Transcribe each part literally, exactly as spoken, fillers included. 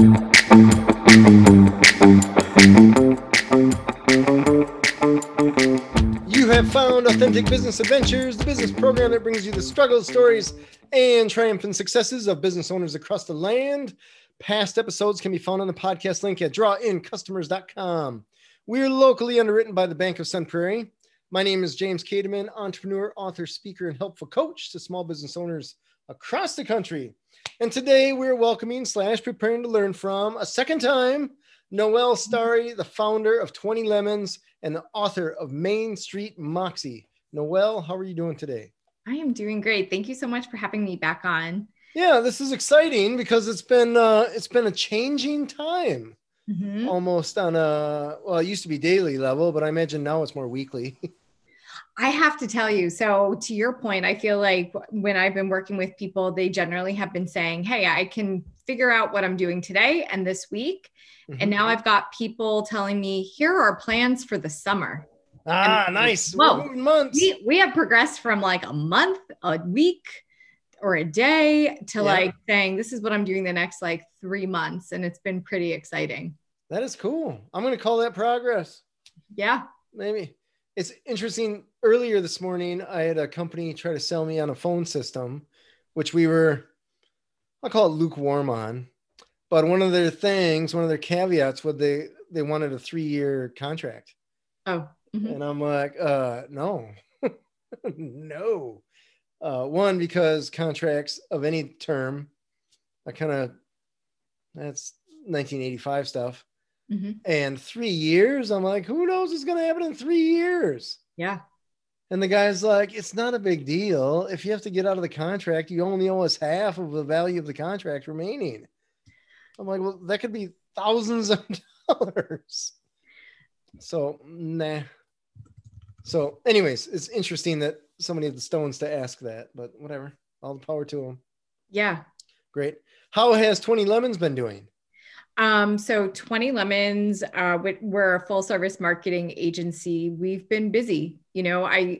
You have found Authentic Business Adventures, the business program that brings you the struggles, stories, and triumphant successes of business owners across the land. Past episodes can be found on the podcast link at draw in customers dot com. We're locally underwritten by the Bank of Sun Prairie. My name is James Kademan, entrepreneur, author, speaker, and helpful coach to small business owners across the country. And today we're welcoming slash preparing to learn from a second time, Noelle Starry, the founder of twenty lemons and the author of Main Street Moxie. Noelle, how are you doing today? I am doing great. Thank you so much for having me back on. Yeah, this is exciting because it's been uh, it's been a changing time. Mm-hmm. Almost on a, well, it used to be daily level, but I imagine now it's more weekly. I have to tell you, so to your point, I feel like when I've been working with people, they generally have been saying, hey, I can figure out what I'm doing today and this week. Mm-hmm. And now I've got people telling me, here are plans for the summer. Ah, and nice. Whoa, months. We, we have progressed from like a month, a week, or a day to yeah. like saying, this is what I'm doing the next like three months. And it's been pretty exciting. That is cool. I'm going to call that progress. Yeah. Maybe. It's interesting. Earlier this morning, I had a company try to sell me on a phone system, which we were, I'll call it lukewarm on. But one of their things, one of their caveats was they, they wanted a three-year contract. Oh. Mm-hmm. And I'm like, uh, no, no. Uh, one, because contracts of any term, I kind of, that's nineteen eighty-five stuff. Mm-hmm. And three years, I'm like, who knows what's going to happen in three years? Yeah. And the guy's like, it's not a big deal. If you have to get out of the contract, you only owe us half of the value of the contract remaining. I'm like, well, that could be thousands of dollars. So, nah. So anyways, it's interesting that somebody had the stones to ask that, but whatever. All the power to them. Yeah. Great. How has twenty lemons been doing? Um, so twenty lemons, uh, we're a full service marketing agency. We've been busy. You know, I,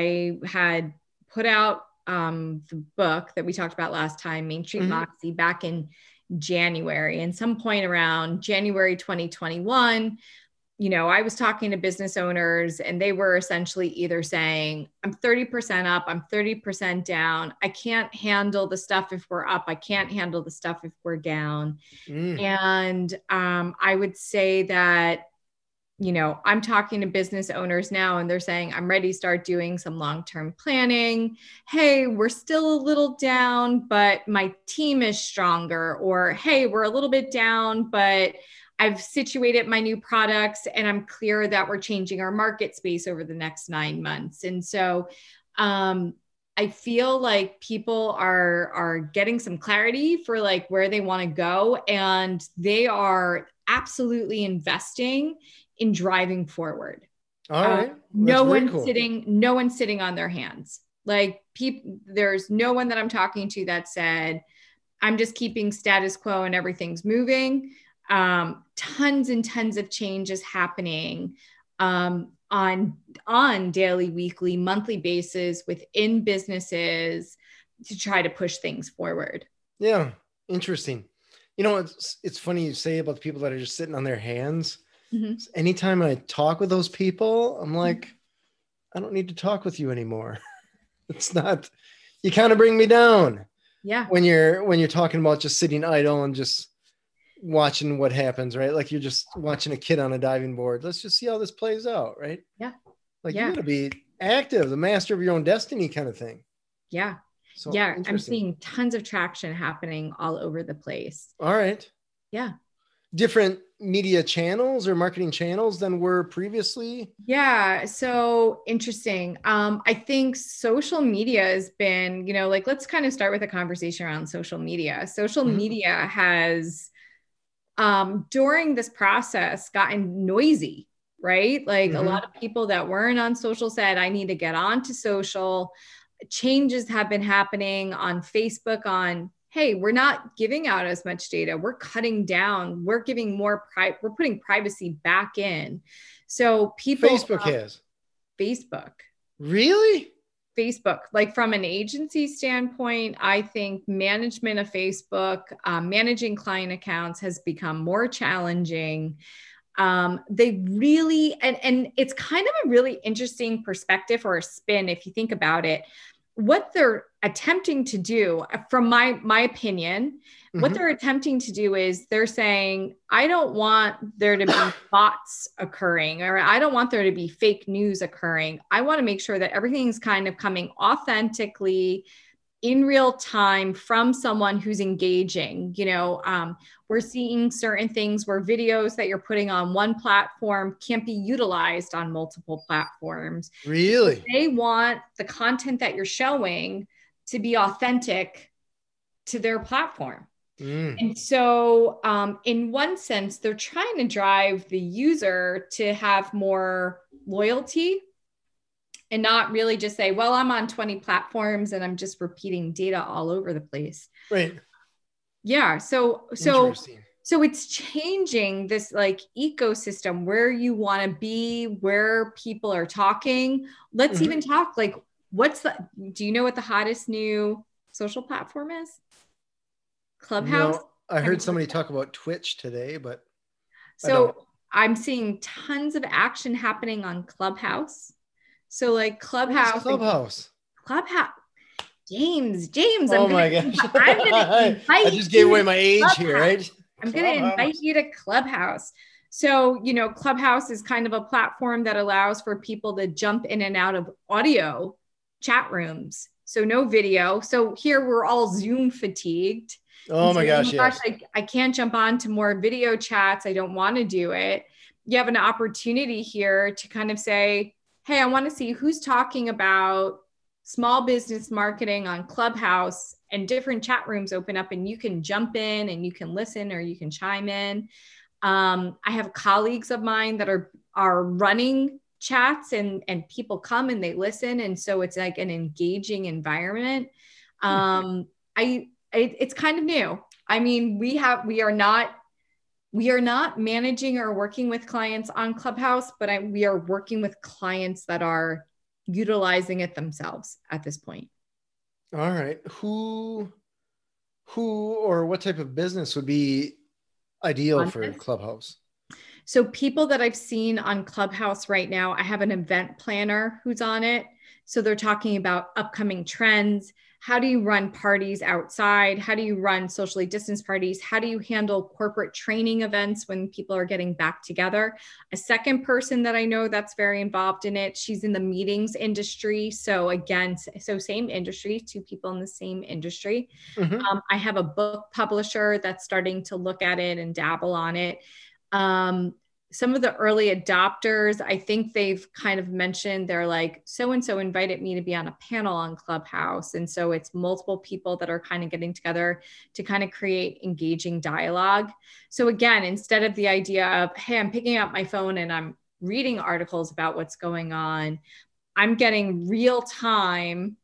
I had put out, um, the book that we talked about last time, Main Street mm-hmm. Moxie, back in January, and some point around January, twenty twenty-one, you know, I was talking to business owners and they were essentially either saying, I'm thirty percent up, I'm thirty percent down. I can't handle the stuff if we're up. I can't handle the stuff if we're down. Mm. And um, I would say that, you know, I'm talking to business owners now and they're saying, I'm ready to start doing some long-term planning. Hey, we're still a little down, but my team is stronger. Or, hey, we're a little bit down, but I've situated my new products and I'm clear that we're changing our market space over the next nine months. And so um, I feel like people are, are getting some clarity for like where they want to go. And they are absolutely investing in driving forward. All right. Uh, no one's cool. sitting, no one's sitting on their hands. Like people, there's no one that I'm talking to that said, I'm just keeping status quo and everything's moving. Um, tons and tons of changes happening um, on, on daily, weekly, monthly basis within businesses to try to push things forward. Yeah. Interesting. You know, it's, it's funny you say about the people that are just sitting on their hands. Mm-hmm. Anytime I talk with those people, I'm like, mm-hmm. I don't need to talk with you anymore. It's not, you kind of bring me down. Yeah. When you're, when you're talking about just sitting idle and just watching what happens, right? Like you're just watching a kid on a diving board. Let's just see how this plays out, right? Yeah. Like yeah. you gotta be active, the master of your own destiny kind of thing. Yeah. So yeah. I'm seeing tons of traction happening all over the place. All right. Yeah. Different media channels or marketing channels than were previously? Yeah. So interesting. Um, I think social media has been, you know, like, let's kind of start with a conversation around social media. Social mm-hmm. media has, um, during this process gotten noisy, right? Like mm-hmm. a lot of people that weren't on social said, I need to get onto social. Changes have been happening on Facebook on, hey, we're not giving out as much data. We're cutting down. We're giving more, pri- we're putting privacy back in. So people- Facebook um, has. Facebook. Really? Facebook, like from an agency standpoint, I think management of Facebook, um, managing client accounts has become more challenging. Um, they really, and, and it's kind of a really interesting perspective or a spin if you think about it. What they're attempting to do, from my my opinion, mm-hmm. what they're attempting to do is they're saying, I don't want there to be bots occurring, or I don't want there to be fake news occurring. I want to make sure that everything's kind of coming authentically in real time from someone who's engaging. You know, um, we're seeing certain things where videos that you're putting on one platform can't be utilized on multiple platforms. Really? They want the content that you're showing to be authentic to their platform. Mm. And so um, in one sense, they're trying to drive the user to have more loyalty and not really just say, well, I'm on twenty platforms and I'm just repeating data all over the place. Right. Yeah. So, so, so it's changing this like ecosystem where you want to be, where people are talking. Let's mm-hmm. even talk like, what's the, do you know what the hottest new social platform is? Clubhouse? No, I heard somebody talk about Twitch today, but. So I'm seeing tons of action happening on Clubhouse. So like Clubhouse, Clubhouse, Clubhouse, James, James. Oh I'm my gonna, gosh! I'm gonna invite I just gave away my age Clubhouse. here, right? I'm going to invite you to Clubhouse. So, you know, Clubhouse is kind of a platform that allows for people to jump in and out of audio chat rooms. So no video. So here we're all Zoom fatigued. Oh my so, gosh, oh my yes. gosh, I, I can't jump on to more video chats. I don't want to do it. You have an opportunity here to kind of say, hey, I want to see who's talking about small business marketing on Clubhouse, and different chat rooms open up and you can jump in and you can listen or you can chime in. Um, I have colleagues of mine that are, are running chats and, and people come and they listen. And so it's like an engaging environment. Um, I, it, it's kind of new. I mean, we have, we are not, we are not managing or working with clients on Clubhouse, but I, we are working with clients that are utilizing it themselves at this point. All right. Who, who, or what type of business would be ideal for Clubhouse? So people that I've seen on Clubhouse right now, I have an event planner who's on it. So they're talking about upcoming trends. How do you run parties outside? How do you run socially distanced parties? How do you handle corporate training events when people are getting back together? A second person that I know that's very involved in it, she's in the meetings industry. So again, so same industry, two people in the same industry. Mm-hmm. Um, I have a book publisher that's starting to look at it and dabble on it. Um, some of the early adopters, I think they've kind of mentioned, they're like, so-and-so invited me to be on a panel on Clubhouse. And so it's multiple people that are kind of getting together to kind of create engaging dialogue. So again, instead of the idea of, hey, I'm picking up my phone and I'm reading articles about what's going on, I'm getting real time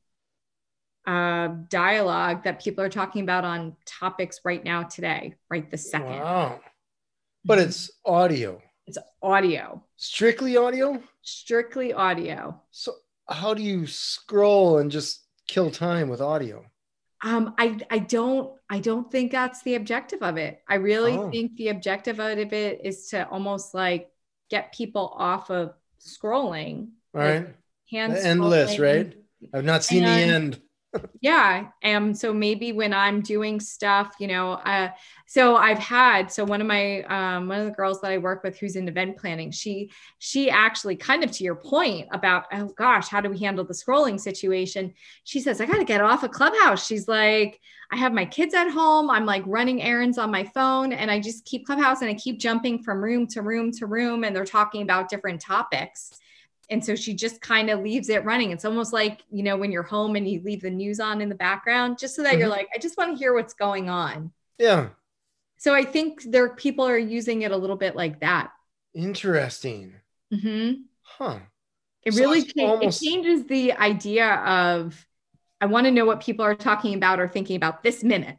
uh, dialogue that people are talking about on topics right now today, right this second. Wow. But it's audio. It's audio. Strictly audio? Strictly audio. So how do you scroll and just kill time with audio? Um, I, I don't, I don't think that's the objective of it. I really oh. think the objective of it is to almost like get people off of scrolling. All like right. Hands endless, right? I've not seen and, the end. Yeah. And so maybe when I'm doing stuff, you know, uh, so I've had, so one of my, um, one of the girls that I work with who's in event planning, she, she actually kind of to your point about, oh gosh, how do we handle the scrolling situation? She says, I got to get off of Clubhouse. She's like, I have my kids at home. I'm like running errands on my phone and I just keep Clubhouse and I keep jumping from room to room to room. And they're talking about different topics. And so she just kind of leaves it running. It's almost like, you know, when you're home and you leave the news on in the background, just so that mm-hmm. you're like, I just want to hear what's going on. Yeah. So I think there people are using it a little bit like that. Interesting. Mm-hmm. Huh. It so really cha- almost... it changes the idea of, I want to know what people are talking about or thinking about this minute.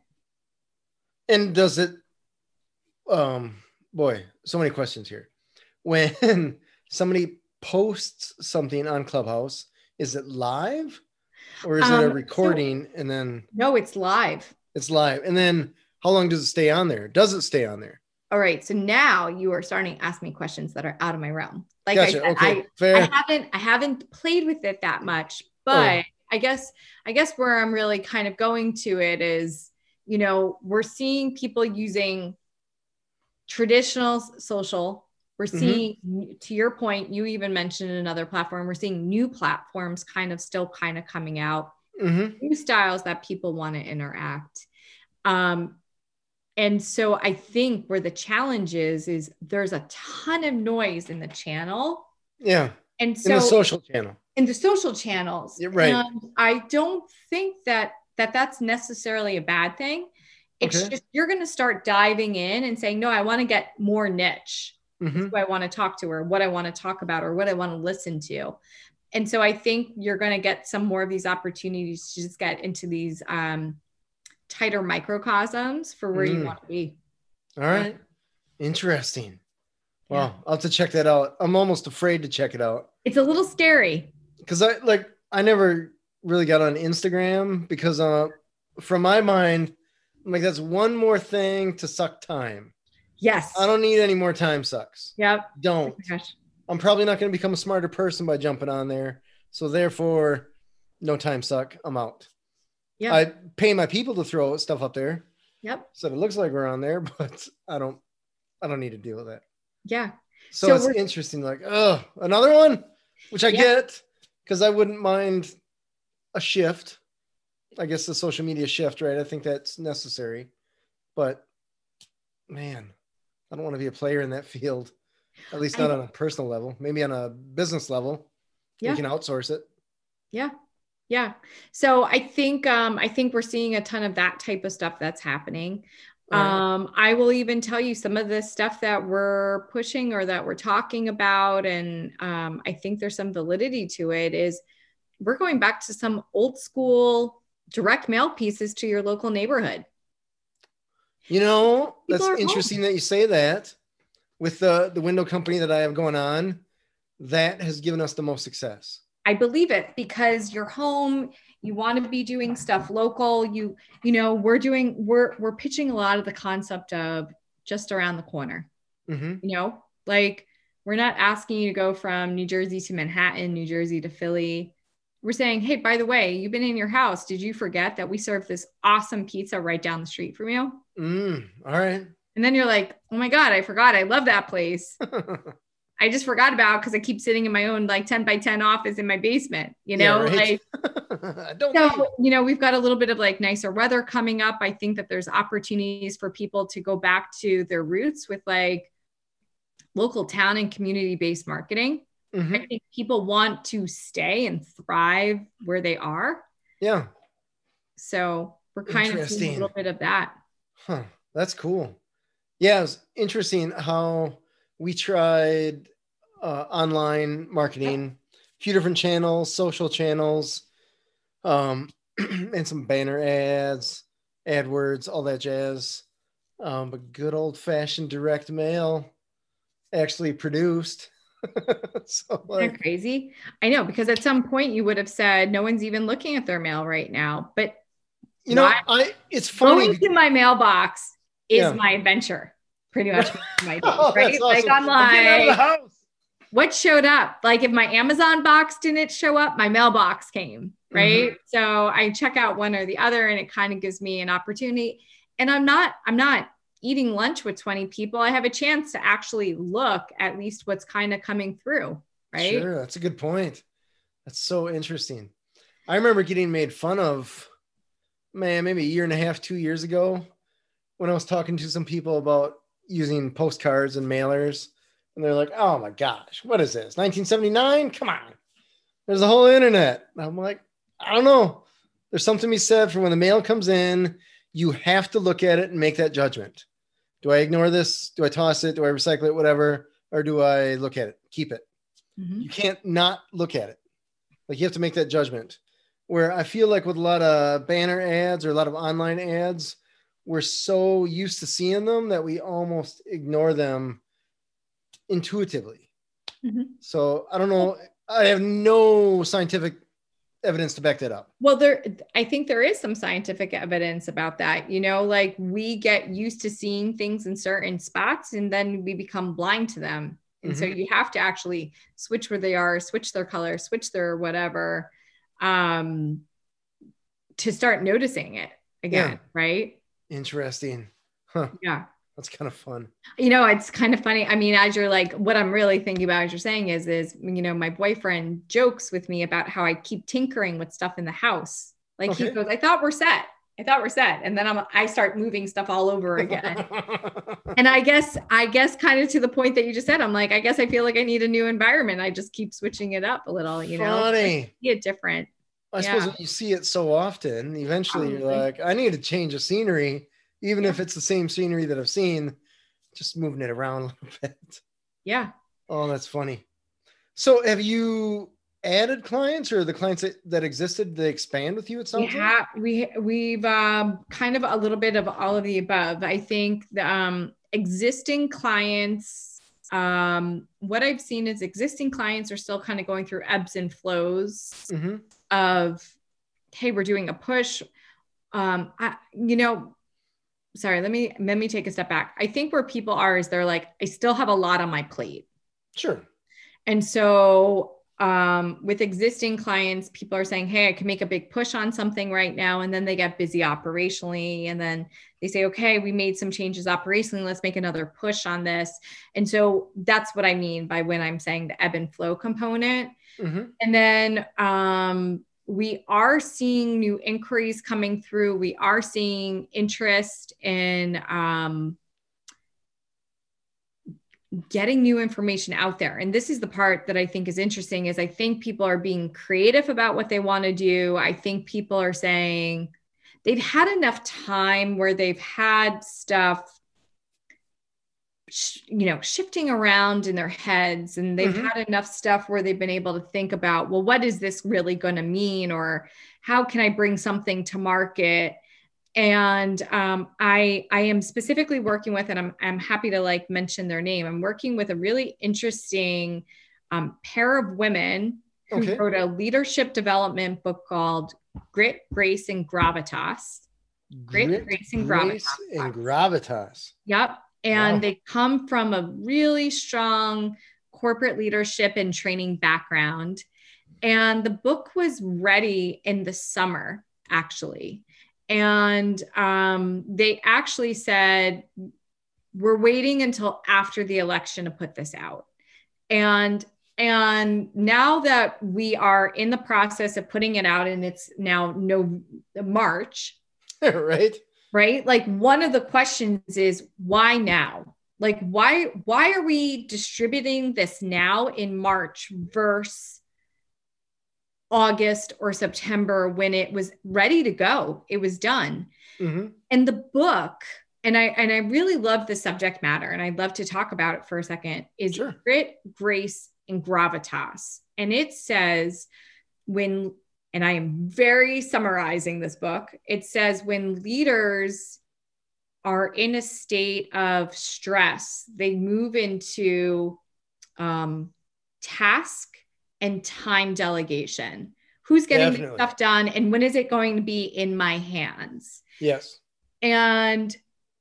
And does it, um, boy, so many questions here. When somebody posts something on Clubhouse, is it live Or is it a Um, recording so, and then no, it's live. it's live? And then how long does it stay on there? Does it stay on there? All right. So now you are starting to ask me questions that are out of my realm. Like I Gotcha. said, Okay. I, I Fair. haven't, I haven't played with it that much, Oh. but I guess, I guess where I'm really kind of going to it is, you know, we're seeing people using traditional social. We're seeing, mm-hmm. to your point, you even mentioned another platform. We're seeing new platforms kind of still kind of coming out, mm-hmm. new styles that people want to interact. Um, and so I think where the challenge is, is there's a ton of noise in the channel. Yeah. And so in the social channel. In the social channels. You're right. And I don't think that, that that's necessarily a bad thing. It's okay. just, you're going to start diving in and saying, no, I want to get more niche. Mm-hmm. Who I want to talk to, or what I want to talk about, or what I want to listen to. And so I think you're going to get some more of these opportunities to just get into these um, tighter microcosms for where mm. you want to be. All right. Yeah. Interesting. Wow. Yeah. I'll have to check that out. I'm almost afraid to check it out. It's a little scary. Because I like, I never really got on Instagram because uh, from my mind, I'm like, that's one more thing to suck time. Yes. I don't need any more time sucks. Yep. Don't. Oh I'm probably not going to become a smarter person by jumping on there. So therefore, no time suck. I'm out. Yeah. I pay my people to throw stuff up there. Yep. So it looks like we're on there, but I don't, I don't need to deal with that. Yeah. So, so it's interesting. Like, oh, another one, which I yeah. get because I wouldn't mind a shift. I guess the social media shift, right? I think that's necessary, but man, I don't want to be a player in that field, at least not I, on a personal level, maybe on a business level. Yeah. We can outsource it. Yeah. Yeah. So I think, um, I think we're seeing a ton of that type of stuff that's happening. Right. Um, I will even tell you some of the stuff that we're pushing or that we're talking about. And, um, I think there's some validity to it is we're going back to some old school direct mail pieces to your local neighborhood. You know, People that's interesting home. that you say that. With the, the window company that I have going on, that has given us the most success. I believe it because you're home, you want to be doing stuff local. You, you know, we're doing, we're, we're pitching a lot of the concept of just around the corner, mm-hmm. you know, like we're not asking you to go from New Jersey to Manhattan, New Jersey to Philly. We're saying, hey, by the way, you've been in your house. Did you forget that we serve this awesome pizza right down the street from you? Mm, all right. And then you're like, oh my God, I forgot. I love that place. I just forgot about because I keep sitting in my own like ten by ten office in my basement, you know, yeah, right? like, don't so, need. you know, we've got a little bit of like nicer weather coming up. I think that there's opportunities for people to go back to their roots with like local town and community-based marketing. Mm-hmm. I think people want to stay and thrive where they are. Yeah. So we're kind of seeing a little bit of that. Huh. That's cool. Yeah. It's interesting how we tried uh, online marketing, a few different channels, social channels, um, and some banner ads, AdWords, all that jazz. Um, but good old fashioned direct mail actually produced. So like, Isn't that crazy? I know, because at some point you would have said no one's even looking at their mail right now. But you know, I it's funny. Going to my mailbox is yeah. my adventure. Pretty much my day, oh, right? Awesome. Like I'm like, what showed up? Like if my Amazon box didn't show up, my mailbox came, right? Mm-hmm. So I check out one or the other and it kind of gives me an opportunity. And I'm not, I'm not eating lunch with twenty people. I have a chance to actually look at least what's kind of coming through, right? Sure, that's a good point. That's so interesting. I remember getting made fun of, man, maybe a year and a half, two years ago when I was talking to some people about using postcards and mailers, and they're like, oh my gosh, what is this, nineteen seventy-nine? Come on, there's a whole internet. And I'm like, I don't know, there's something to be said for when the mail comes in, you have to look at it and make that judgment. Do I ignore this? Do I toss it? Do I recycle it? Whatever. Or do I look at it, keep it? Mm-hmm. You can't not look at it. Like you have to make that judgment. Where I feel like with a lot of banner ads or a lot of online ads, we're so used to seeing them that we almost ignore them intuitively. Mm-hmm. So I don't know. I have no scientific evidence to back that up. Well, there, I think there is some scientific evidence about that. You know, like we get used to seeing things in certain spots and then we become blind to them. And mm-hmm. so you have to actually switch where they are, switch their color, switch their whatever, um, to start noticing it again. Yeah. Right. Interesting. Huh. Yeah. That's kind of fun. You know, it's kind of funny. I mean, as you're like, what I'm really thinking about, as you're saying is, is, you know, my boyfriend jokes with me about how I keep tinkering with stuff in the house. Like okay. he goes, I thought we're set. I thought we're set. And then I'm, I start moving stuff all over again. And I guess, I guess kind of to the point that you just said, I'm like, I guess I feel like I need a new environment. I just keep switching it up a little, you know, funny. See it different. I yeah. suppose when you see it so often, eventually Probably. You're like, I need to change the scenery. Even yeah. if it's the same scenery that I've seen, just moving it around a little bit. Yeah. Oh, that's funny. So have you added clients or the clients that, that existed, they expand with you? It sounds we like? have, we, we've um, kind of a little bit of all of the above. I think the um, existing clients, um, what I've seen is existing clients are still kind of going through ebbs and flows mm-hmm. of, hey, we're doing a push. Um, I, you know, Sorry, let me, let me take a step back. I think where people are is they're like, I still have a lot on my plate. Sure. And so um, with existing clients, people are saying, hey, I can make a big push on something right now. And then they get busy operationally. And then they say, okay, we made some changes operationally. Let's make another push on this. And so that's what I mean by when I'm saying the ebb and flow component. Mm-hmm. And then um, we are seeing new inquiries coming through. We are seeing interest in um, getting new information out there. And this is the part that I think is interesting is I think people are being creative about what they want to do. I think people are saying they've had enough time where they've had stuff you know, shifting around in their heads and they've mm-hmm. had enough stuff where they've been able to think about, well, what is this really going to mean? Or how can I bring something to market? And um, I, I am specifically working with, and I'm, I'm happy to like mention their name. I'm working with a really interesting um, pair of women who okay. wrote a leadership development book called Grit, Grace, and Gravitas. Grit, Grit Grace, and Grace Gravitas. And Gravitas. Yep. And wow. they come from a really strong corporate leadership and training background. And the book was ready in the summer, actually. And um, they actually said, we're waiting until after the election to put this out. And, and now that we are in the process of putting it out and it's now no March, right? Right? Like one of the questions is why now? Like why, why are we distributing this now in March versus August or September when it was ready to go? It was done. Mm-hmm. And the book, and I, and I really love the subject matter and I'd love to talk about it for a second, is sure. Grit, Grace, and Gravitas. And it says when, and I am very summarizing this book. It says when leaders are in a state of stress, they move into um, task and time delegation. Who's getting Definitely. the stuff done? And when is it going to be in my hands? Yes. And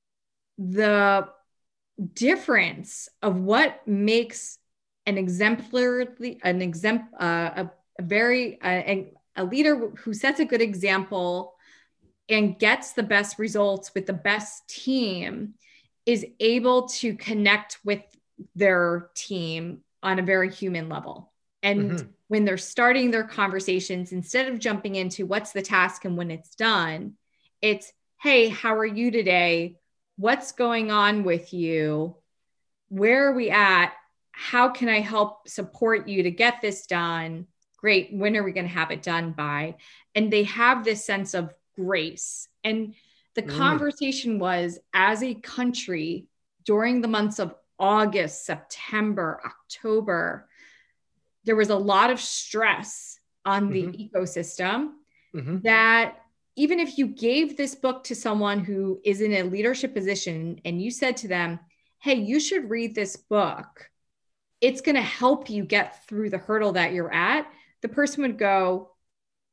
the difference of what makes an exemplary, an exempt, uh, a, a very, uh, a, a leader who sets a good example and gets the best results with the best team is able to connect with their team on a very human level. And mm-hmm. when they're starting their conversations, instead of jumping into what's the task and when it's done, it's, hey, how are you today? What's going on with you? Where are we at? How can I help support you to get this done? Great. When are we going to have it done by? And they have this sense of grace. And the mm. conversation was, as a country during the months of August, September, October, there was a lot of stress on the mm-hmm. ecosystem mm-hmm. that even if you gave this book to someone who is in a leadership position and you said to them, hey, you should read this book, it's going to help you get through the hurdle that you're at. The person would go,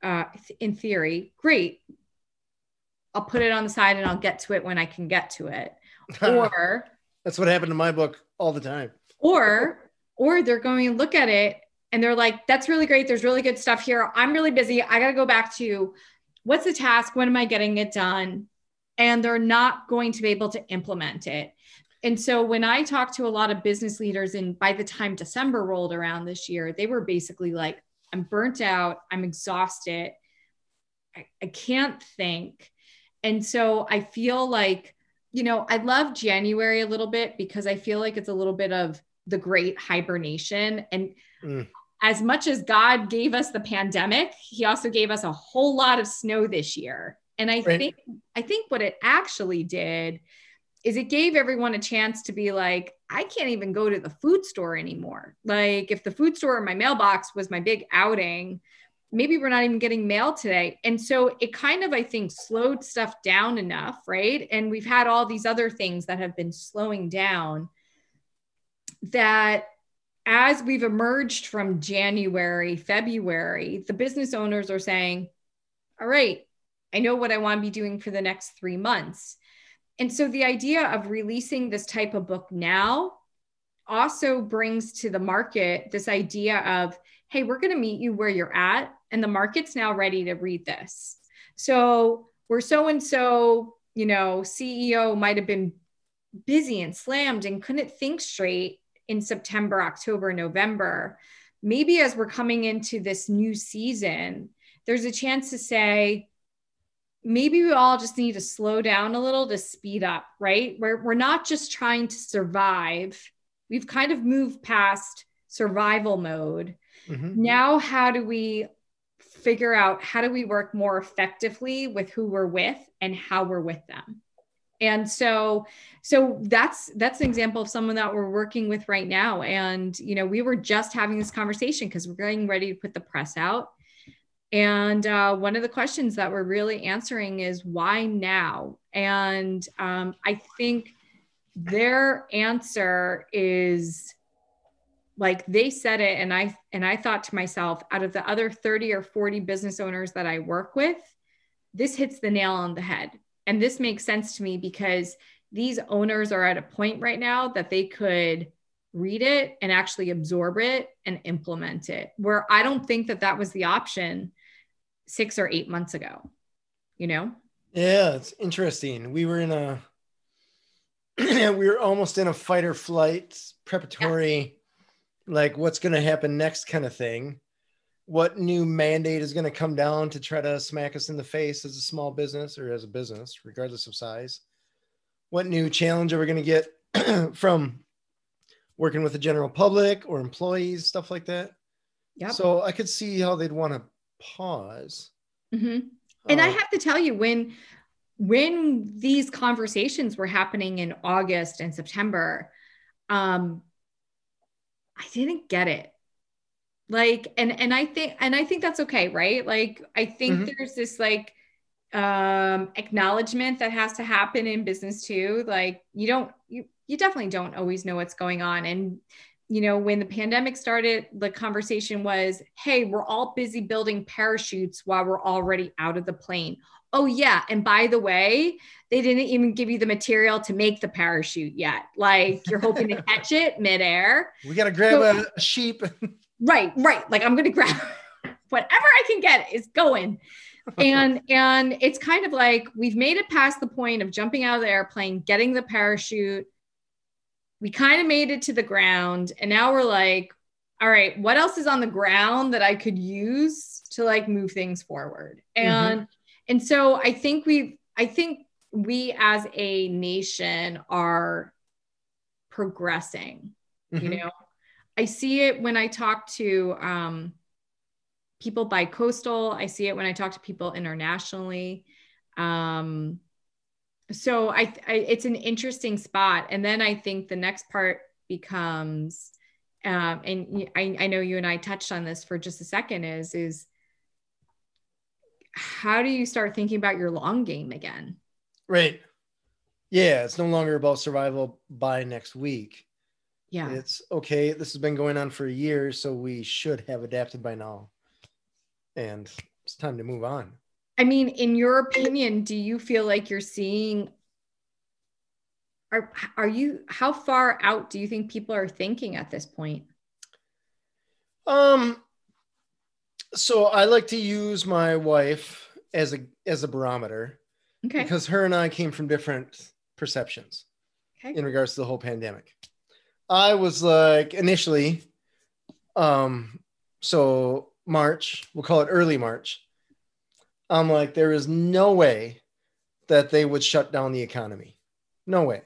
uh, in theory, great. I'll put it on the side and I'll get to it when I can get to it. Or that's what happened to my book all the time. Or, or they're going to look at it and they're like, that's really great. There's really good stuff here. I'm really busy. I got to go back to what's the task? When am I getting it done? And they're not going to be able to implement it. And so when I talked to a lot of business leaders, and by the time December rolled around this year, they were basically like, I'm burnt out. I'm exhausted. I, I can't think. And so I feel like, you know, I love January a little bit because I feel like it's a little bit of the great hibernation. And mm. as much as God gave us the pandemic, he also gave us a whole lot of snow this year. And I right. think, I think what it actually did is it gave everyone a chance to be like, I can't even go to the food store anymore. Like if the food store in my mailbox was my big outing, maybe we're not even getting mail today. And so it kind of, I think, slowed stuff down enough, right? And we've had all these other things that have been slowing down that as we've emerged from January, February, the business owners are saying, all right, I know what I want to be doing for the next three months. And so the idea of releasing this type of book now also brings to the market this idea of, hey, we're going to meet you where you're at, and the market's now ready to read this. So we're so-and-so, you know, C E O might have been busy and slammed and couldn't think straight in September, October, November. Maybe as we're coming into this new season, there's a chance to say, maybe we all just need to slow down a little to speed up, right? We're, we're not just trying to survive. We've kind of moved past survival mode. Mm-hmm. Now, how do we figure out, how do we work more effectively with who we're with and how we're with them? And so, so that's, that's an example of someone that we're working with right now. And, you know, we were just having this conversation because we're getting ready to put the press out. And uh, one of the questions that we're really answering is why now? And um, I think their answer is like, they said it. And I, and I thought to myself, out of the other thirty or forty business owners that I work with, this hits the nail on the head. And this makes sense to me because these owners are at a point right now that they could read it and actually absorb it and implement it, where I don't think that that was the option six or eight months ago, you know? Yeah, it's interesting. We were in a, we were almost in a fight or flight preparatory, yeah. like what's going to happen next kind of thing. What new mandate is going to come down to try to smack us in the face as a small business or as a business, regardless of size? What new challenge are we going to get from working with the general public or employees, stuff like that? Yep. So I could see how they'd want to pause. Mm-hmm. And uh, I have to tell you, when, when these conversations were happening in August and September, um, I didn't get it. Like, and, and I think, and I think that's okay. Right. Like, I think mm-hmm. there's this like, um, acknowledgement that has to happen in business too. Like you don't, you, you definitely don't always know what's going on. And, you know, when the pandemic started, the conversation was, hey, we're all busy building parachutes while we're already out of the plane. Oh yeah. And by the way, they didn't even give you the material to make the parachute yet. Like you're hoping to catch it midair. We got to grab so, a sheep. Right, right. Like I'm going to grab whatever I can get is going. And, and it's kind of like, we've made it past the point of jumping out of the airplane, getting the parachute. We kind of made it to the ground. And now we're like, all right, what else is on the ground that I could use to like move things forward? And, mm-hmm. and so I think we've, I think we as a nation are progressing, mm-hmm. you know? I see it when I talk to um, people bi-coastal. I see it when I talk to people internationally. Um, so I, I, it's an interesting spot. And then I think the next part becomes, um, and I, I know you and I touched on this for just a second, is, is how do you start thinking about your long game again? Right. Yeah. It's no longer about survival by next week. Yeah. It's okay. This has been going on for a year, so we should have adapted by now. And it's time to move on. I mean, in your opinion, do you feel like you're seeing, are, are you, how far out do you think people are thinking at this point? Um, so I like to use my wife as a, as a barometer, Okay. because her and I came from different perceptions Okay. in regards to the whole pandemic. I was like, initially, um, so March, we'll call it early March. I'm like, there is no way that they would shut down the economy. No way.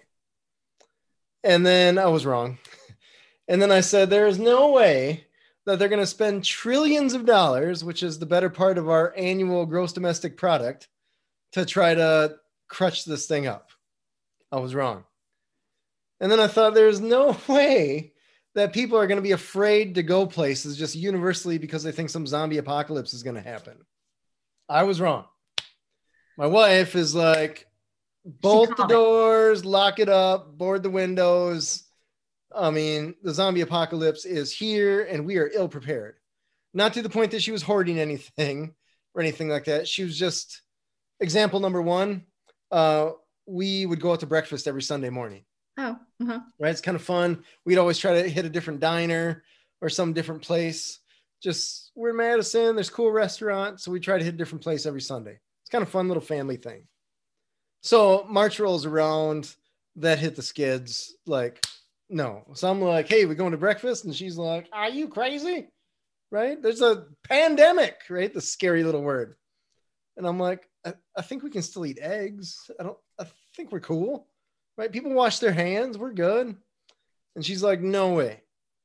And then I was wrong. And then I said, there is no way that they're going to spend trillions of dollars, which is the better part of our annual gross domestic product, to try to crutch this thing up. I was wrong. And then I thought, there's no way that people are going to be afraid to go places just universally because they think some zombie apocalypse is going to happen. I was wrong. My wife is like, bolt the doors, lock it up, board the windows. I mean, the zombie apocalypse is here and we are ill prepared. Not to the point that she was hoarding anything or anything like that. She was just, example number one, uh, we would go out to breakfast every Sunday morning. Oh, uh-huh. Right. It's kind of fun. We'd always try to hit a different diner or some different place. Just, we're in Madison, there's cool restaurants. So we try to hit a different place every Sunday. It's kind of fun little family thing. So March rolls around, that hit the skids. Like, no. So I'm like, hey, we going to breakfast? And she's like, are you crazy? Right. There's a pandemic, right? The scary little word. And I'm like, I, I think we can still eat eggs. I don't, I think we're cool. Right? People wash their hands. We're good. And she's like, no way.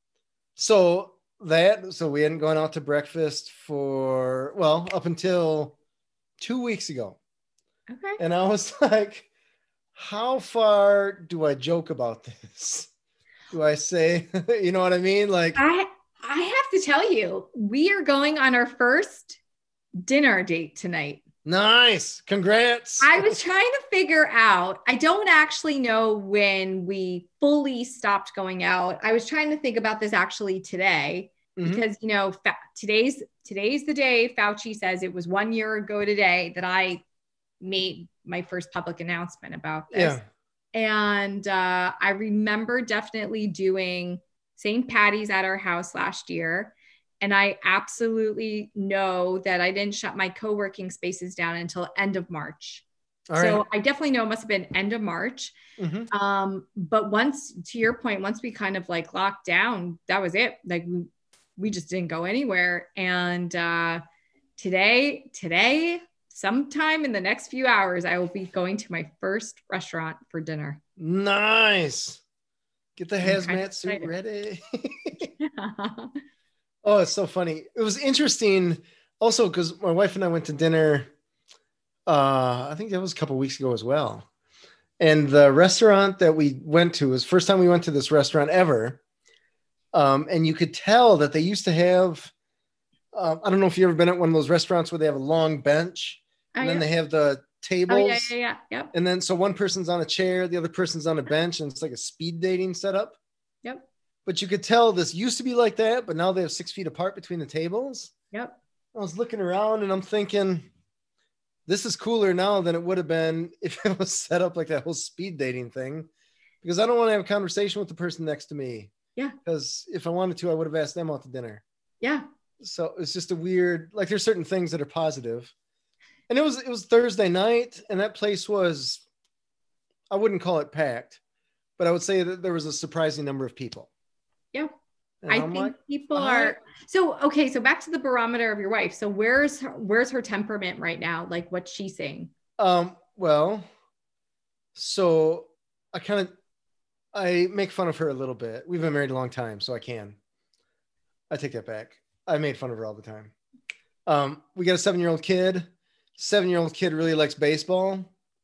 So that, so we hadn't gone out to breakfast for, well, up until two weeks ago. Okay. And I was like, how far do I joke about this? Do I say, you know what I mean? Like, I, I have to tell you, we are going on our first dinner date tonight. Nice. Congrats. I was trying to figure out, I don't actually know when we fully stopped going out. I was trying to think about this actually today, mm-hmm. because, you know, fa- today's, today's the day Fauci says it was one year ago today that I made my first public announcement about this. Yeah. And uh, I remember definitely doing Saint Patty's at our house last year. And I absolutely know that I didn't shut my co-working spaces down until end of March. All so right. I definitely know it must have been end of March. Mm-hmm. Um, but once, to your point, once we kind of like locked down, that was it. Like we, we just didn't go anywhere. And uh, today, today, sometime in the next few hours, I will be going to my first restaurant for dinner. Nice. Get the hazmat suit ready. Yeah. Oh, it's so funny. It was interesting also because my wife and I went to dinner. Uh, I think that was a couple of weeks ago as well. And the restaurant that we went to was the first time we went to this restaurant ever. Um, and you could tell that they used to have, uh, I don't know if you've ever been at one of those restaurants where they have a long bench and oh, then yeah. they have the tables. Oh, yeah, yeah, yeah. Yep. And then so one person's on a chair, the other person's on a bench, and it's like a speed dating setup. Yep. But you could tell this used to be like that, but now they have six feet apart between the tables. Yep. I was looking around and I'm thinking, this is cooler now than it would have been if it was set up like that whole speed dating thing, because I don't want to have a conversation with the person next to me. Yeah. Because if I wanted to, I would have asked them out to dinner. Yeah. So it's just a weird, like there's certain things that are positive. And it was, it was Thursday night and that place was, I wouldn't call it packed, but I would say that there was a surprising number of people. Yeah. And I I'm think like, people uh, are so okay. So back to the barometer of your wife. So where's her, where's her temperament right now? Like what's she saying? Um, well, so I kind of, I make fun of her a little bit. We've been married a long time, so I can. I take that back. I made fun of her all the time. Um, we got a seven-year-old kid. Seven-year-old kid really likes baseball.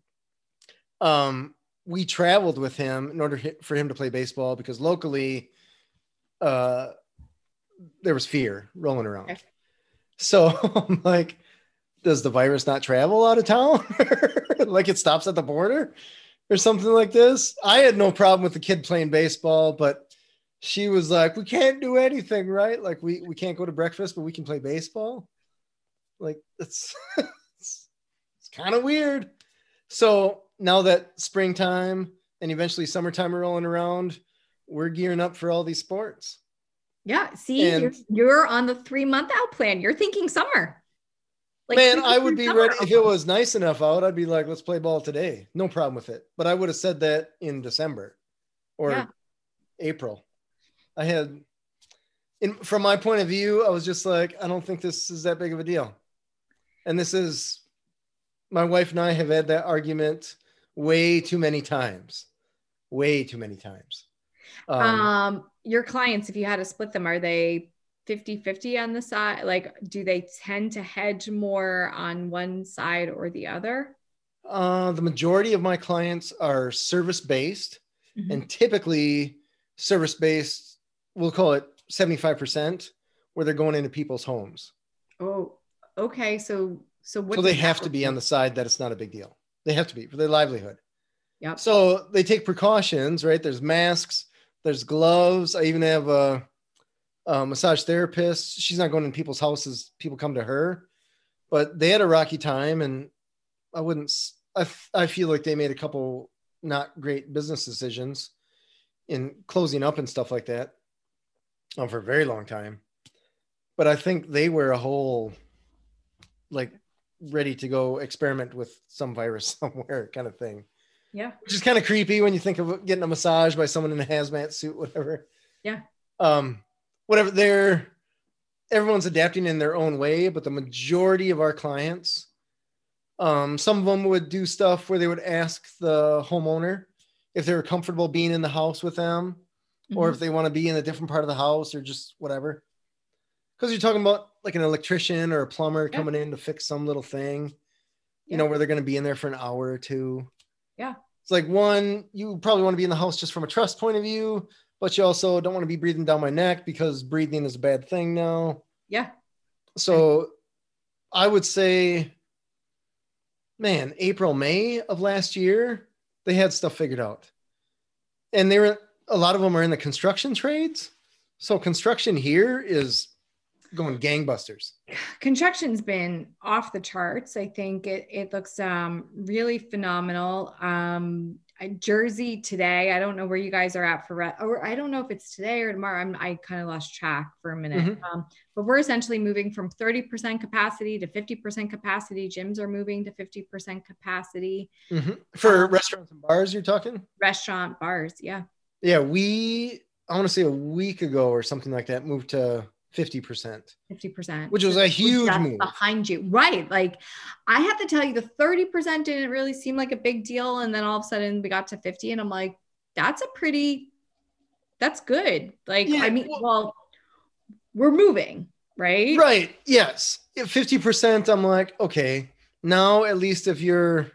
Um, we traveled with him in order for him to play baseball because locally, uh, there was fear rolling around. Okay. So I'm like, does the virus not travel out of town? Like it stops at the border or something like this? I had no problem with the kid playing baseball, but she was like, we can't do anything, right? Like we, we can't go to breakfast, but we can play baseball. Like it's, it's, it's kind of weird. So now that springtime and eventually summertime are rolling around, we're gearing up for all these sports. Yeah. See, And you're, you're on the three month out plan. You're thinking summer. Like, man, I would be ready if it was nice enough out. I'd be like, let's play ball today. No problem with it. But I would have said that in December or yeah. April. I had, in, from my point of view, I was just like, I don't think this is that big of a deal. And this is, my wife and I have had that argument way too many times. Way too many times. Um, um your clients, if you had to split them, are they fifty fifty on the side? Like, do they tend to hedge more on one side or the other? Uh, the majority of my clients are service-based, mm-hmm. and typically service-based, we'll call it seventy-five percent, where they're going into people's homes. Oh, okay. So, so what? So they have to be on the side that it's not a big deal. They have to be for their livelihood. Yep. So they take precautions, right? There's masks, there's gloves. I even have a, a massage therapist. She's not going in people's houses. People come to her, but they had a rocky time, and I wouldn't, I, I feel like they made a couple not great business decisions in closing up and stuff like that um, for a very long time. But I think they were a whole, like, ready to go experiment with some virus somewhere kind of thing. Yeah. Which is kind of creepy when you think of getting a massage by someone in a hazmat suit, whatever. Yeah. Um, whatever. They're, everyone's adapting in their own way, but the majority of our clients, um, some of them would do stuff where they would ask the homeowner if they were comfortable being in the house with them, mm-hmm. or if they want to be in a different part of the house or just whatever. Because you're talking about like an electrician or a plumber yeah. coming in to fix some little thing, you yeah. know, where they're going to be in there for an hour or two. Yeah. It's like, one, you probably want to be in the house just from a trust point of view, but you also don't want to be breathing down my neck because breathing is a bad thing now. Yeah. So I would say, man, April, May of last year, they had stuff figured out. And they were, a lot of them are in the construction trades. So construction here is going gangbusters. Construction's been off the charts. I think it it looks um really phenomenal. Um Jersey today, I don't know where you guys are at for, or I don't know if it's today or tomorrow. I'm, I kind of lost track for a minute. Mm-hmm. Um, but we're essentially moving from thirty percent capacity to fifty percent capacity. Gyms are moving to fifty percent capacity. Mm-hmm. For um, restaurants and bars, you're talking? Restaurant, bars, yeah. Yeah, we, I want to say a week ago or something like that, moved to fifty percent. fifty percent. Which was a huge move. Behind you. Right. Like, I have to tell you, the thirty percent didn't really seem like a big deal. And then all of a sudden we got to fifty, and I'm like, that's a pretty, that's good. Like, yeah, I mean, well, well, we're moving, right? Right. Yes. fifty percent. I'm like, okay, now at least if you're,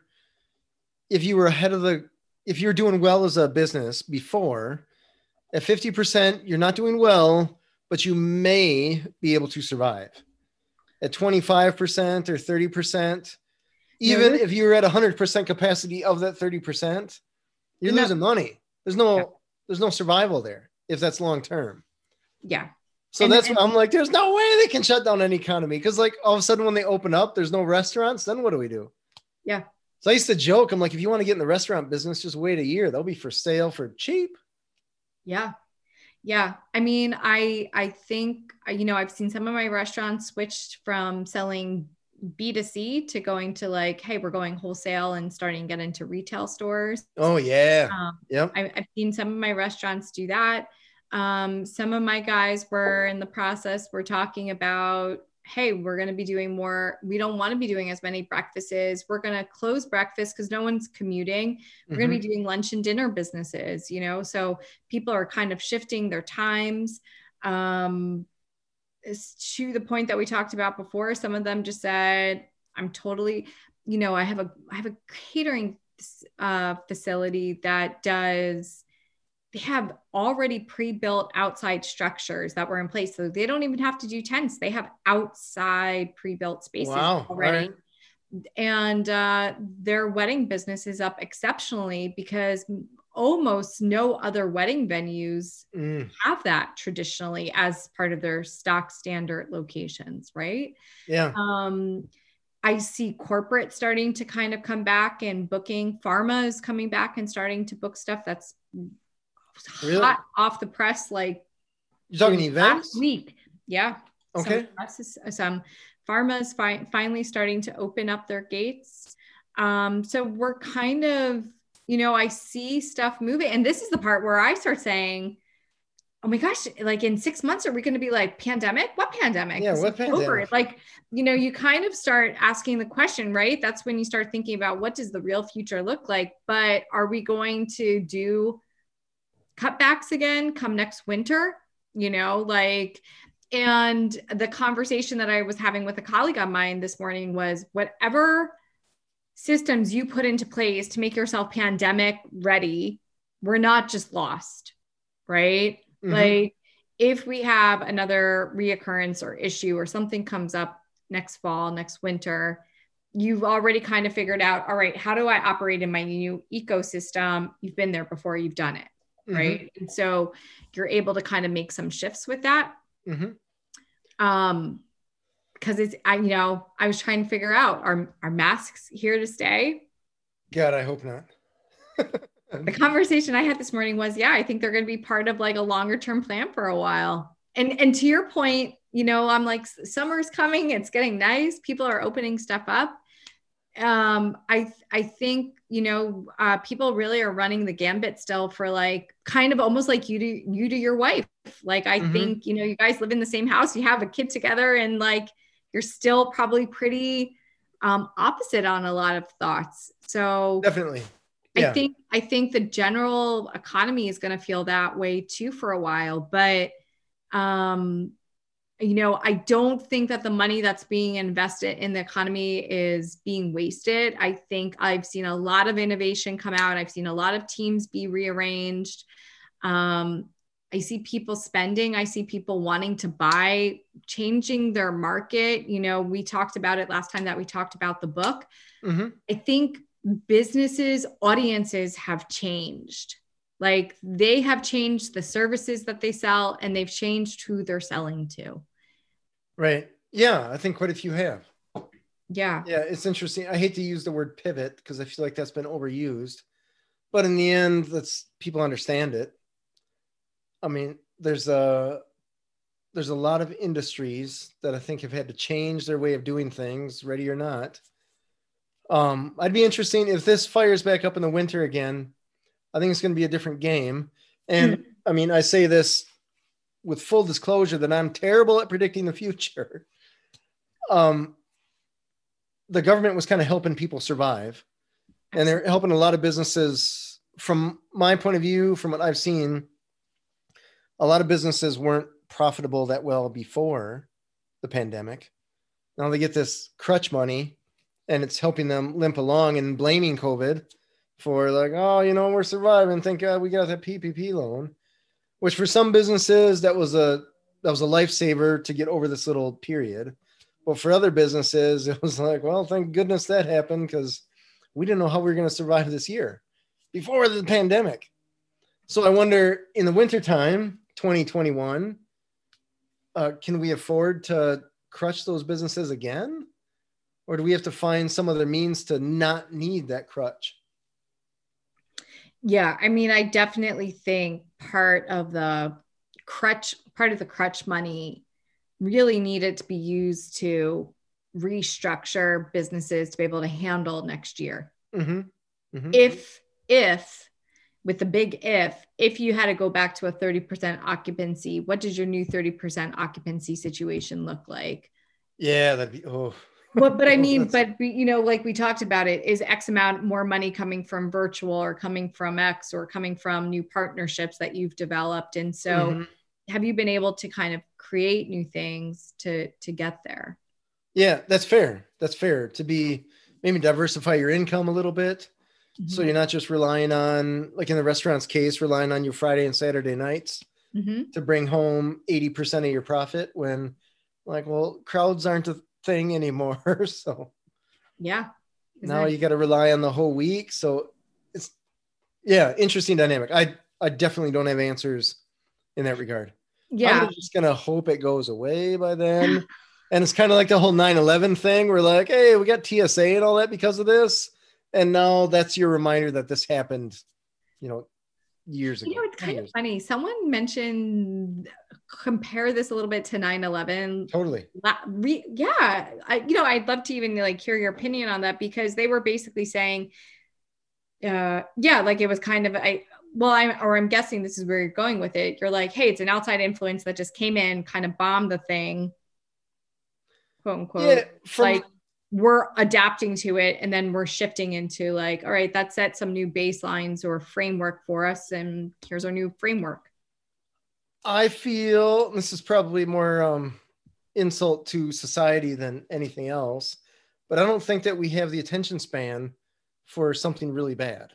if you were ahead of the, if you're doing well as a business before, at fifty percent, you're not doing well, but you may be able to survive. At twenty-five percent or thirty percent, even if you're at one hundred percent capacity of that thirty percent, you're losing money. There's no, yeah. there's no survival there if that's long term. Yeah. So and, that's and, what I'm like, there's no way they can shut down any economy. Because like all of a sudden when they open up, there's no restaurants. Then what do we do? Yeah. So I used to joke, I'm like, if you want to get in the restaurant business, just wait a year. They'll be for sale for cheap. Yeah. Yeah. I mean, I, I think, you know, I've seen some of my restaurants switched from selling B two C to going to like, hey, we're going wholesale and starting to get into retail stores. Oh yeah. Um, yep. I, I've seen some of my restaurants do that. Um, some of my guys were in the process. We're talking about, hey, we're going to be doing more. We don't want to be doing as many breakfasts. We're going to close breakfast because no one's commuting. We're mm-hmm. going to be doing lunch and dinner businesses, you know, so people are kind of shifting their times. Um, to the point that we talked about before, some of them just said, I'm totally, you know, I have a, I have a catering uh, facility that does, they have already pre-built outside structures that were in place. So they don't even have to do tents. They have outside pre-built spaces wow. already. Right. And uh, their wedding business is up exceptionally because almost no other wedding venues Mm. have that traditionally as part of their stock standard locations, right? Yeah. Um, I see corporate starting to kind of come back and booking. Pharma is coming back and starting to book stuff that's Really? hot off the press, like You're talking in events? last week. Yeah. Okay. Some, presses, some pharma is fi- finally starting to open up their gates. Um, so we're kind of, you know, I see stuff moving. And this is the part where I start saying, oh my gosh, like in six months, are we going to be like pandemic? What pandemic? Yeah, This what is pandemic? over. Like, you know, you kind of start asking the question, right? That's when you start thinking about what does the real future look like? But are we going to do cutbacks again come next winter? You know, like, and the conversation that I was having with a colleague of mine this morning was whatever systems you put into place to make yourself pandemic ready, we're not just lost, right? Mm-hmm. Like if we have another reoccurrence or issue or something comes up next fall, next winter, you've already kind of figured out, all right, how do I operate in my new ecosystem? You've been there before, you've done it, mm-hmm. right? And so you're able to kind of make some shifts with that. Mm-hmm. Um, Because it's, I, you know, I was trying to figure out, are, are masks here to stay? God, I hope not. The conversation I had this morning was, yeah, I think they're going to be part of like a longer term plan for a while. And, and to your point, you know, I'm like, summer's coming, it's getting nice. People are opening stuff up. Um, I, I think, you know, uh, people really are running the gambit still for like, kind of almost like you do, you to your wife. Like, I mm-hmm. think, you know, you guys live in the same house, you have a kid together, and like, you're still probably pretty um, opposite on a lot of thoughts. So definitely. Yeah. I think, I think the general economy is going to feel that way too for a while, but um, you know, I don't think that the money that's being invested in the economy is being wasted. I think I've seen a lot of innovation come out. I've seen a lot of teams be rearranged. Um, I see people spending. I see people wanting to buy, changing their market. You know, we talked about it last time that we talked about the book. Mm-hmm. I think businesses, audiences have changed. Like they have changed the services that they sell, and they've changed who they're selling to. Right. Yeah. I think quite a few have. Yeah. Yeah. It's interesting. I hate to use the word pivot because I feel like that's been overused, but in the end, that's people understand it. I mean, there's a, there's a lot of industries that I think have had to change their way of doing things, ready or not. Um, I'd be interesting if this fires back up in the winter again. I think it's going to be a different game. And mm. I mean, I say this with full disclosure that I'm terrible at predicting the future. Um, the government was kind of helping people survive, and they're helping a lot of businesses. From my point of view, from what I've seen, a lot of businesses weren't profitable that well before the pandemic. Now they get this crutch money, and it's helping them limp along, and blaming COVID for like, oh, you know, we're surviving. Thank God we got that P P P loan, which for some businesses, that was a, that was a lifesaver to get over this little period. But for other businesses, it was like, well, thank goodness that happened, because we didn't know how we were going to survive this year before the pandemic. So I wonder, in the wintertime, twenty twenty-one, uh, can we afford to crutch those businesses again? Or do we have to find some other means to not need that crutch? Yeah, I mean, I definitely think part of the crutch, part of the crutch money really needed to be used to restructure businesses to be able to handle next year. Mm-hmm. Mm-hmm. If, if, with the big if, if you had to go back to a thirty percent occupancy, what does your new thirty percent occupancy situation look like? Yeah, that'd be, oh. Well, but I mean, but you know, like we talked about it, is X amount more money coming from virtual or coming from X or coming from new partnerships that you've developed. And so mm-hmm. have you been able to kind of create new things to, to get there? Yeah, that's fair. That's fair to be, maybe diversify your income a little bit. Mm-hmm. So you're not just relying on, like in the restaurant's case, relying on your Friday and Saturday nights mm-hmm. to bring home eighty percent of your profit, when like, well, crowds aren't a thing anymore. So yeah, now you got to rely on the whole week. So it's, Yeah, interesting dynamic. I I definitely don't have answers in that regard. Yeah. I'm just gonna hope it goes away by then. And it's kind of like the whole nine eleven thing. We're like, hey, we got T S A and all that because of this. And now that's your reminder that this happened, you know, years ago. You know, it's kind of years. funny. Someone mentioned compare this a little bit to nine eleven. Totally. Yeah. I, you know, I'd love to even like hear your opinion on that, because they were basically saying, uh, yeah, like it was kind of, I, well, I'm, or I'm guessing this is where you're going with it. You're like, hey, it's an outside influence that just came in, kind of bombed the thing, quote unquote. Yeah, from, like we're adapting to it, and then we're shifting into like, all right, that set some new baselines or framework for us, and here's our new framework. I feel this is probably more um, insult to society than anything else, but I don't think that we have the attention span for something really bad.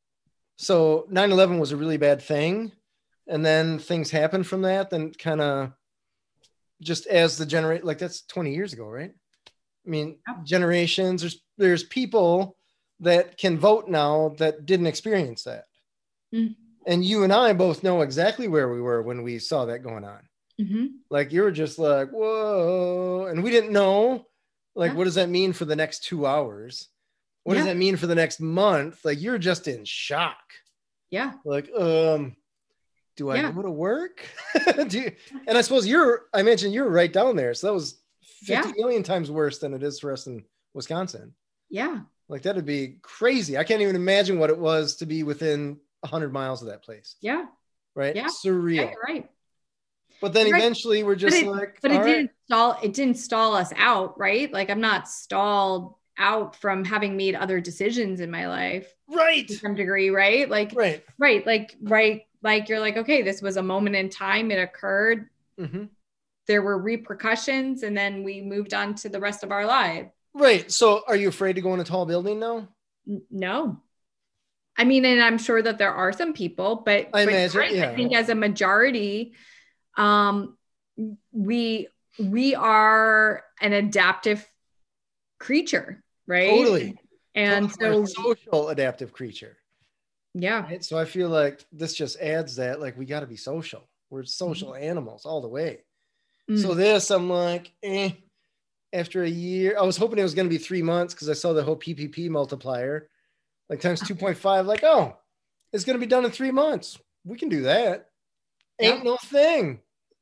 So nine eleven was a really bad thing, and then things happened from that, then kind of just as the generate, like that's twenty years ago, right? I mean, yeah. generations, there's, there's people that can vote now that didn't experience that. Mm. And you and I both know exactly where we were when we saw that going on. Mm-hmm. Like you were just like, whoa. And we didn't know, like, yeah. what does that mean for the next two hours? What yeah. does that mean for the next month? Like you're just in shock. Yeah. Like, um, do I yeah. go to work? do you, and I suppose you're, I mentioned you're right down there. So that was fifty yeah. million times worse than it is for us in Wisconsin. Yeah. Like that'd be crazy. I can't even imagine what it was to be within a hundred miles of that place. Yeah. Right. Yeah. Surreal. Yeah, right. But then you're eventually right. we're just but it, like, but it right. didn't stall. It didn't stall us out. Right. Like I'm not stalled out from having made other decisions in my life. Right. To some degree. Right. Like, right. Right. Like, right. Like you're like, okay, this was a moment in time. It occurred. Mm-hmm. There were repercussions, and then we moved on to the rest of our lives. Right. So are you afraid to go in a tall building now? N- no. I mean, and I'm sure that there are some people, but, I but imagine, right, yeah. I think as a majority, um, we, we are an adaptive creature, right? Totally. And totally. so social adaptive creature. Yeah. Right? So I feel like this just adds that, like, we got to be social. We're social mm-hmm. animals all the way. Mm. So this, I'm like, eh, after a year, I was hoping it was going to be three months because I saw the whole P P P multiplier, like times two point five, like, oh, it's going to be done in three months. We can do that. Ain't yeah. no thing.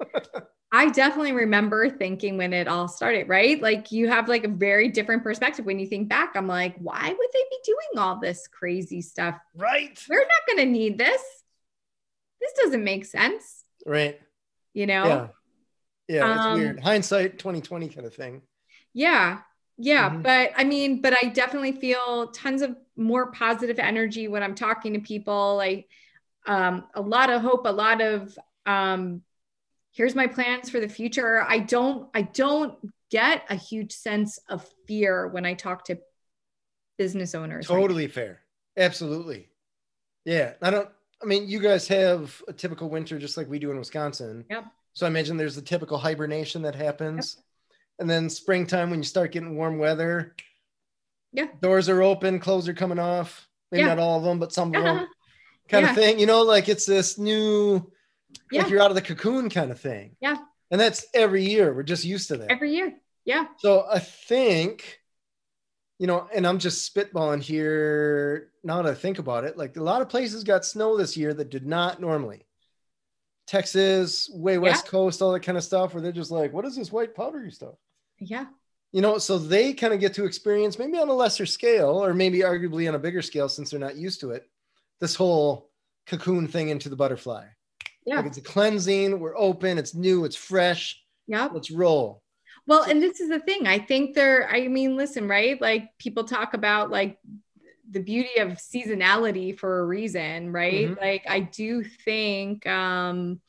I definitely remember thinking when it all started, right? Like you have like a very different perspective when you think back. I'm like, why would they be doing all this crazy stuff? Right. We're not going to need this. This doesn't make sense. Right. You know? Yeah. Yeah. It's um, weird. Hindsight twenty twenty kind of thing. Yeah. Yeah. Mhm. But I mean, but I definitely feel tons of more positive energy when I'm talking to people. Like um, a lot of hope, a lot of, um, here's my plans for the future. I don't, I don't get a huge sense of fear when I talk to business owners. Totally right? fair. Absolutely. Yeah. I don't, I mean, you guys have a typical winter just like we do in Wisconsin. Yep. So I imagine there's the typical hibernation that happens. Yep. And then springtime, when you start getting warm weather, yeah, doors are open, clothes are coming off. Maybe yeah. not all of them, but some of uh-huh. them kind yeah. of thing, you know, like it's this new, yeah. like you're out of the cocoon kind of thing. Yeah. And that's every year. We're just used to that. Every year. Yeah. So I think, you know, and I'm just spitballing here now that I think about it, like a lot of places got snow this year that did not normally. Texas, way west yeah. coast, all that kind of stuff, where they're just like, what is this white powdery stuff? Yeah. You know, so they kind of get to experience maybe on a lesser scale, or maybe arguably on a bigger scale since they're not used to it, this whole cocoon thing into the butterfly. Yeah. Like it's a cleansing, we're open, it's new, it's fresh. Yeah. Let's roll. Well, and this is the thing. I think there, I mean, listen, right? Like people talk about like the beauty of seasonality for a reason, right? Mm-hmm. Like I do think, um,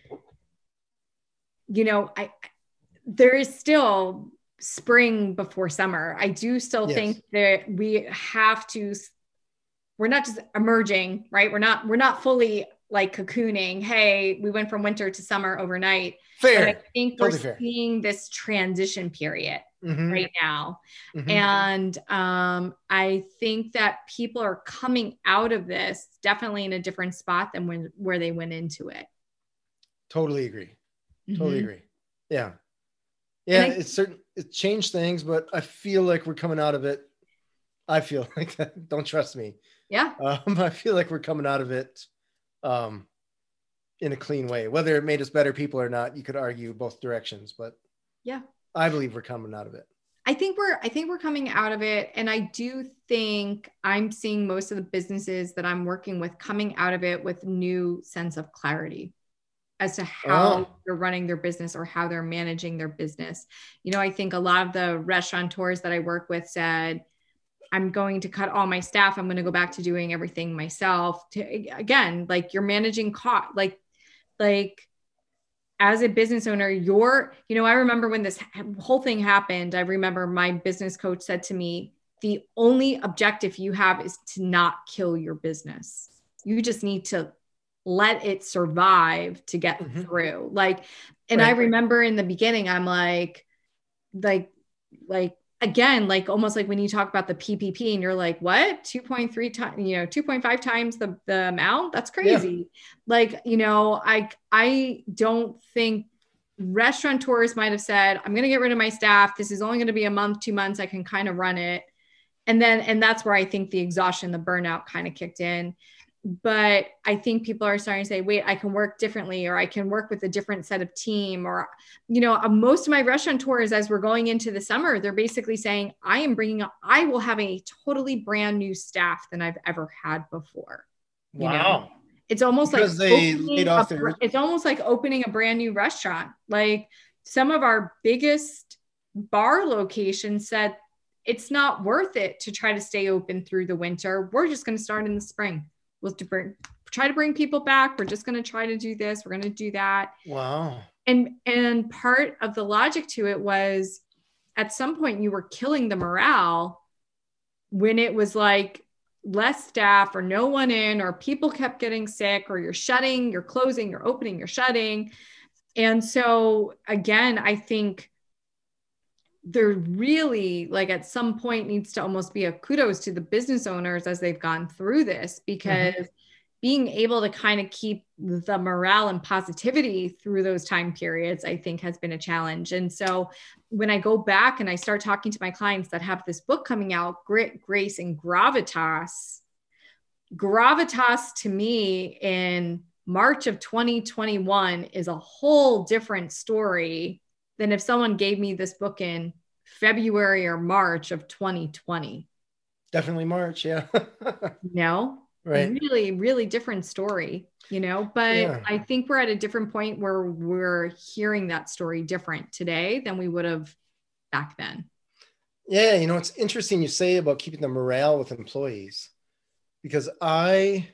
you know, I, there is still spring before summer. I do still yes. think that we have to, we're not just emerging, right? We're not, we're not fully like cocooning. Hey, we went from winter to summer overnight. Fair. But I think totally we're fair. seeing this transition period. Mm-hmm. right now. Mm-hmm. And um, I think that people are coming out of this definitely in a different spot than when where they went into it. Totally agree. Totally Mm-hmm. agree. Yeah. Yeah, I, it's certain, it changed things, but I feel like we're coming out of it. I feel like that. Don't trust me. yeah. Um, I feel like we're coming out of it um, in a clean way. Whether it made us better people or not, you could argue both directions, but Yeah. I believe we're coming out of it. I think we're I think we're coming out of it. And I do think I'm seeing most of the businesses that I'm working with coming out of it with new sense of clarity as to how Oh. they're running their business or how they're managing their business. You know, I think a lot of the restaurateurs that I work with said, I'm going to cut all my staff. I'm going to go back to doing everything myself. To, again, like you're managing cost, like, like as a business owner, you're, you know, I remember when this whole thing happened, I remember my business coach said to me, the only objective you have is to not kill your business. You just need to let it survive to get Mm-hmm. through. Like, and Right. I remember in the beginning, I'm like, like, like, again, like almost like when you talk about the P P P and you're like, what? two point three times, you know, two point five times the, the amount? That's crazy. Yeah. Like, you know, I, I don't think restaurateurs might've said, I'm going to get rid of my staff. This is only going to be a month, two months. I can kind of run it. And then, and that's where I think the exhaustion, the burnout kind of kicked in. But I think people are starting to say, wait, I can work differently, or I can work with a different set of team, or, you know, most of my restaurateurs, as we're going into the summer, they're basically saying, I am bringing up, I will have a totally brand new staff than I've ever had before. Wow. You know? It's almost because like, they laid off a, their... it's almost like opening a brand new restaurant. Like some of our biggest bar locations said, it's not worth it to try to stay open through the winter. We're just going to start in the spring. Was to bring, try to bring people back. We're just going to try to do this. We're going to do that. Wow. And, and part of the logic to it was at some point you were killing the morale when it was like less staff or no one in, or people kept getting sick, or you're shutting, you're closing, you're opening, you're shutting. And so again, I think there really, like at some point, needs to almost be a kudos to the business owners as they've gone through this, because mm-hmm. being able to kind of keep the morale and positivity through those time periods, I think has been a challenge. And so when I go back and I start talking to my clients that have this book coming out, Grit, Grace, and Gravitas, Gravitas to me in March of twenty twenty-one is a whole different story than if someone gave me this book in February or March of twenty twenty. Definitely March. Yeah. No, right. Really, really different story, you know, but yeah. I think we're at a different point where we're hearing that story different today than we would have back then. Yeah. You know, it's interesting you say about keeping the morale with employees, because I,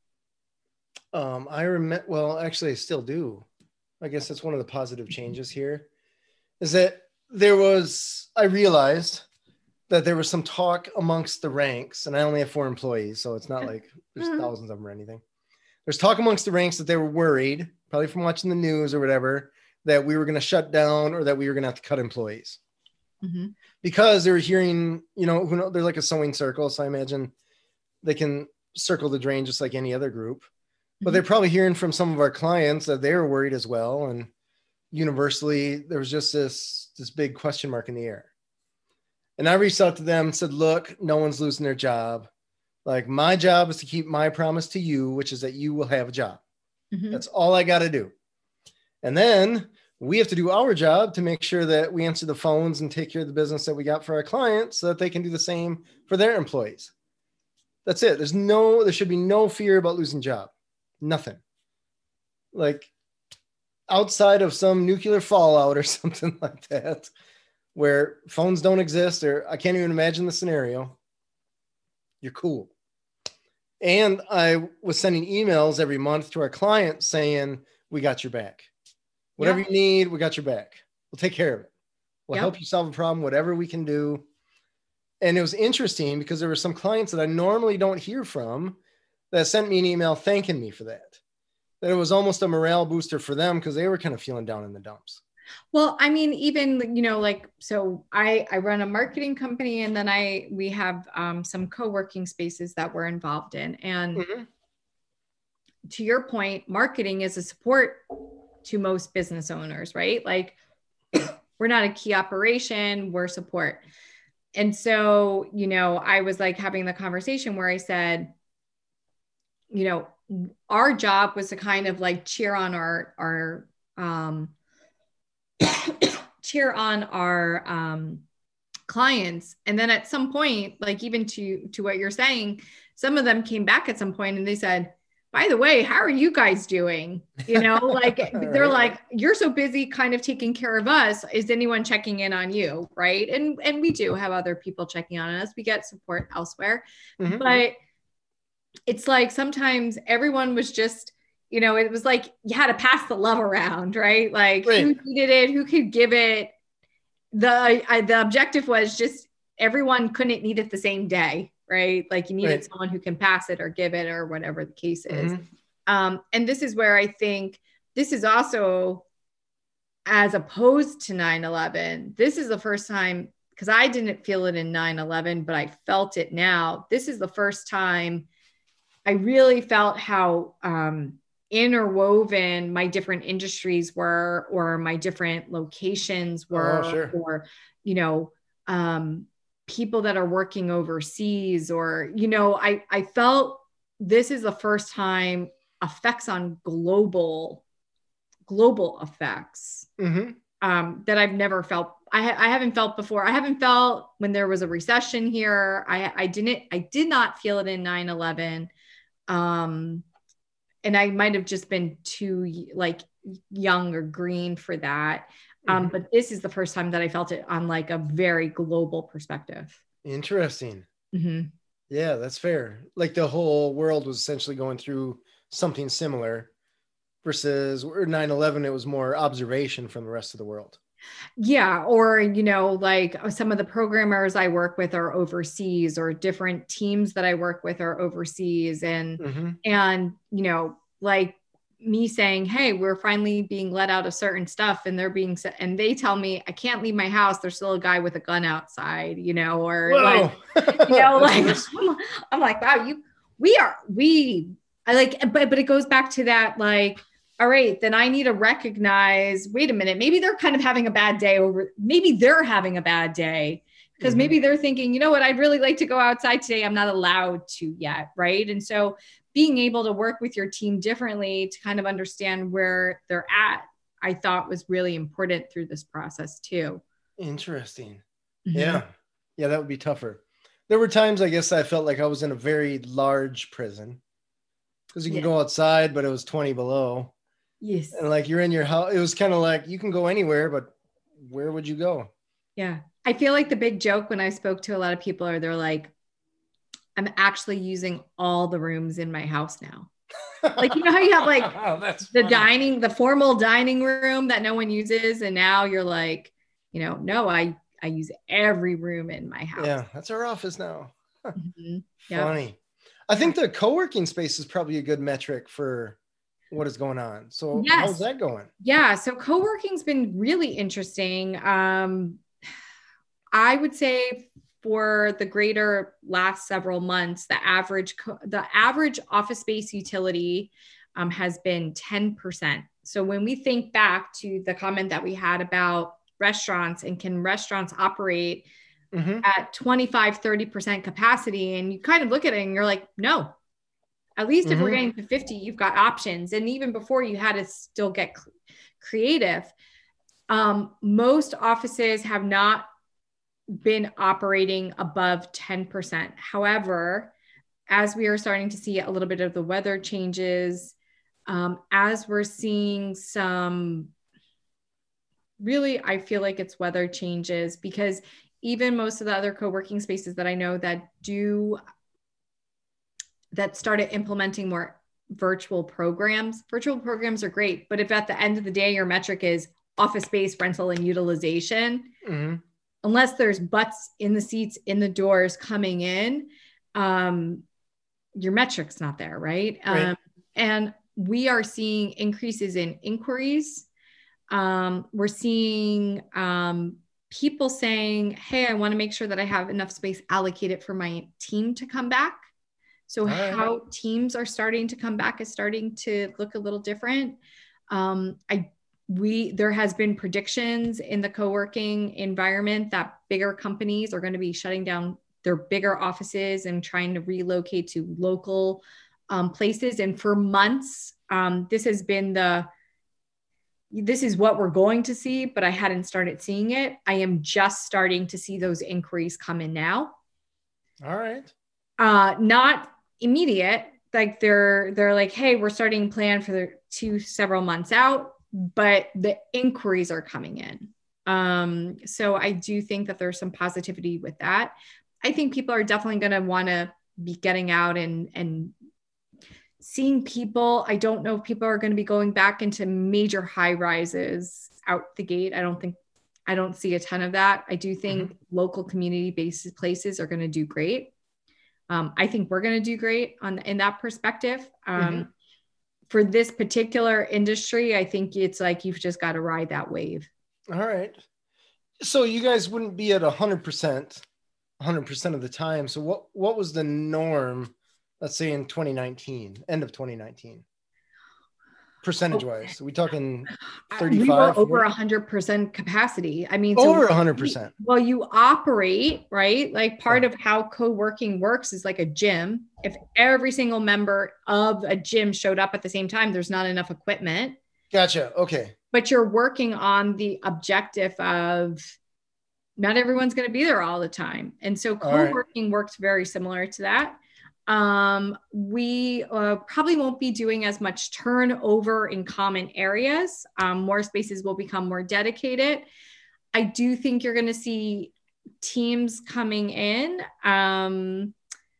um, I remember, well, actually I still do. I guess that's one of the positive changes here. Is that there was, I realized that there was some talk amongst the ranks, and I only have four employees, so it's not like there's mm-hmm. thousands of them or anything. There's talk amongst the ranks that they were worried, probably from watching the news or whatever, that we were going to shut down or that we were going to have to cut employees. Mm-hmm. Because they were hearing, you know, who know, they're like a sewing circle, so I imagine they can circle the drain just like any other group. Mm-hmm. But they're probably hearing from some of our clients that they were worried as well, and universally, there was just this, this big question mark in the air. And I reached out to them and said, look, no one's losing their job. Like, my job is to keep my promise to you, which is that you will have a job. Mm-hmm. That's all I got to do. And then we have to do our job to make sure that we answer the phones and take care of the business that we got for our clients so that they can do the same for their employees. That's it. There's no, there should be no fear about losing job. Nothing. Like, outside of some nuclear fallout or something like that, where phones don't exist, or I can't even imagine the scenario, you're cool. And I was sending emails every month to our clients saying, we got your back. Whatever yeah. you need, we got your back. We'll take care of it. We'll yep. help you solve a problem, whatever we can do. And it was interesting because there were some clients that I normally don't hear from that sent me an email thanking me for that. That it was almost a morale booster for them because they were kind of feeling down in the dumps. Well, I mean, even, you know, like, so I, I run a marketing company, and then I, we have um, some co-working spaces that we're involved in. And Mm-hmm. to your point, marketing is a support to most business owners, right? Like, we're not a key operation, we're support. And so, you know, I was like having the conversation where I said, you know, our job was to kind of like cheer on our, our, um, cheer on our, um, clients. And then at some point, like even to, to what you're saying, some of them came back at some point and they said, by the way, how are you guys doing? You know, like they're Right. like, you're so busy kind of taking care of us. Is anyone checking in on you? Right. And, and we do have other people checking on us. We get support elsewhere, Mm-hmm. but it's like, sometimes everyone was just, you know, it was like, you had to pass the love around, right? Like Right. who needed it, who could give it. The, I, the objective was just everyone couldn't need it the same day, right? Like you needed Right. someone who can pass it or give it or whatever the case is. Mm-hmm. Um, and this is where I think this is also, as opposed to nine eleven, this is the first time, because I didn't feel it in nine eleven, but I felt it now. This is the first time I really felt how um, interwoven my different industries were, or my different locations were, Oh, sure. or, you know, um, people that are working overseas, or, you know, I, I felt this is the first time effects on global, global effects Mm-hmm. um, that I've never felt. I, ha- I haven't felt before. I haven't felt when there was a recession here. I, I didn't, I did not feel it in nine eleven. Um, and I might have just been too like young or green for that. Um, Mm-hmm. but this is the first time that I felt it on like a very global perspective. Interesting. Mm-hmm. Yeah, that's fair. Like the whole world was essentially going through something similar versus nine eleven, it was more observation from the rest of the world. Yeah. Or, you know, like some of the programmers I work with are overseas, or different teams that I work with are overseas. And, Mm-hmm. and, you know, like me saying, hey, we're finally being let out of certain stuff, and they're being, and they tell me I can't leave my house. There's still a guy with a gun outside, you know, or Whoa. like, you know, like worse. I'm, I'm like, wow, you, we are, we, I like, but, but it goes back to that, like, all right, then I need to recognize, wait a minute, maybe they're kind of having a bad day over, maybe they're having a bad day because Mhm. maybe they're thinking, you know what, I'd really like to go outside today. I'm not allowed to yet. Right. And so being able to work with your team differently to kind of understand where they're at, I thought was really important through this process too. Interesting. Mhm. Yeah. Yeah, that would be tougher. There were times I guess I felt like I was in a very large prison because you can Yeah. go outside, but it was twenty below. Yes. And like you're in your house, it was kind of like you can go anywhere, but where would you go? Yeah. I feel like the big joke when I spoke to a lot of people are they're like, I'm actually using all the rooms in my house now. Like, you know how you have like oh, that's the funny. dining, the formal dining room that no one uses. And now you're like, you know, no, I, I use every room in my house. Yeah, that's our office now. Mm-hmm. Funny. Yep. I think the co-working space is probably a good metric for what is going on. So Yes. how's that going? Yeah. So co-working's been really interesting. Um, I would say for the greater last several months, the average, co- the average office space utility um, has been ten percent. So when we think back to the comment that we had about restaurants and can restaurants operate Mhm. at twenty-five, thirty percent capacity, and you kind of look at it and you're like, no, at least if we're Mhm. getting to fifty, you've got options. And even before, you had to still get cr- creative. Um, most offices have not been operating above ten percent. However, as we are starting to see a little bit of the weather changes, um, as we're seeing some, really, I feel like it's weather changes, because even most of the other co-working spaces that I know that do, that started implementing more virtual programs, virtual programs are great. But if at the end of the day, your metric is office space rental and utilization, Mhm. unless there's butts in the seats, in the doors coming in, um, your metric's not there, right? Right. Um, and we are seeing increases in inquiries. Um, we're seeing um, people saying, hey, I want to make sure that I have enough space allocated for my team to come back. So All right. how teams are starting to come back is starting to look a little different. Um, I we there has been predictions in the co-working environment that bigger companies are going to be shutting down their bigger offices and trying to relocate to local um, places. And for months, um, this has been the this is what we're going to see, but I hadn't started seeing it. I am just starting to see those inquiries come in now. All right. Uh, not immediate. Like they're they're like, hey, we're starting plan for the two several months out, but the inquiries are coming in. Um, so I do think that there's some positivity with that. I think people are definitely going to want to be getting out and and seeing people. I don't know if people are going to be going back into major high rises out the gate. I don't think, I don't see a ton of that. I do think mm-hmm. local community based places are going to do great. Um, I think we're going to do great on in that perspective. Um, mm-hmm. For this particular industry, I think it's like, you've just got to ride that wave. All right. So you guys wouldn't be at a hundred percent, hundred percent of the time. So what, what was the norm, let's say in twenty nineteen, end of twenty nineteen, percentage wise? Are we talking thirty-five? We were over a hundred percent capacity. I mean, over a hundred percent. Well, you operate, right? Like part of how co-working works is like a gym. If every single member of a gym showed up at the same time, there's not enough equipment. Gotcha. Okay. But you're working on the objective of not everyone's going to be there all the time. And so co-working right. works very similar to that. Um, we uh, probably won't be doing as much turnover in common areas. Um, more spaces will become more dedicated. I do think you're going to see teams coming in. Um,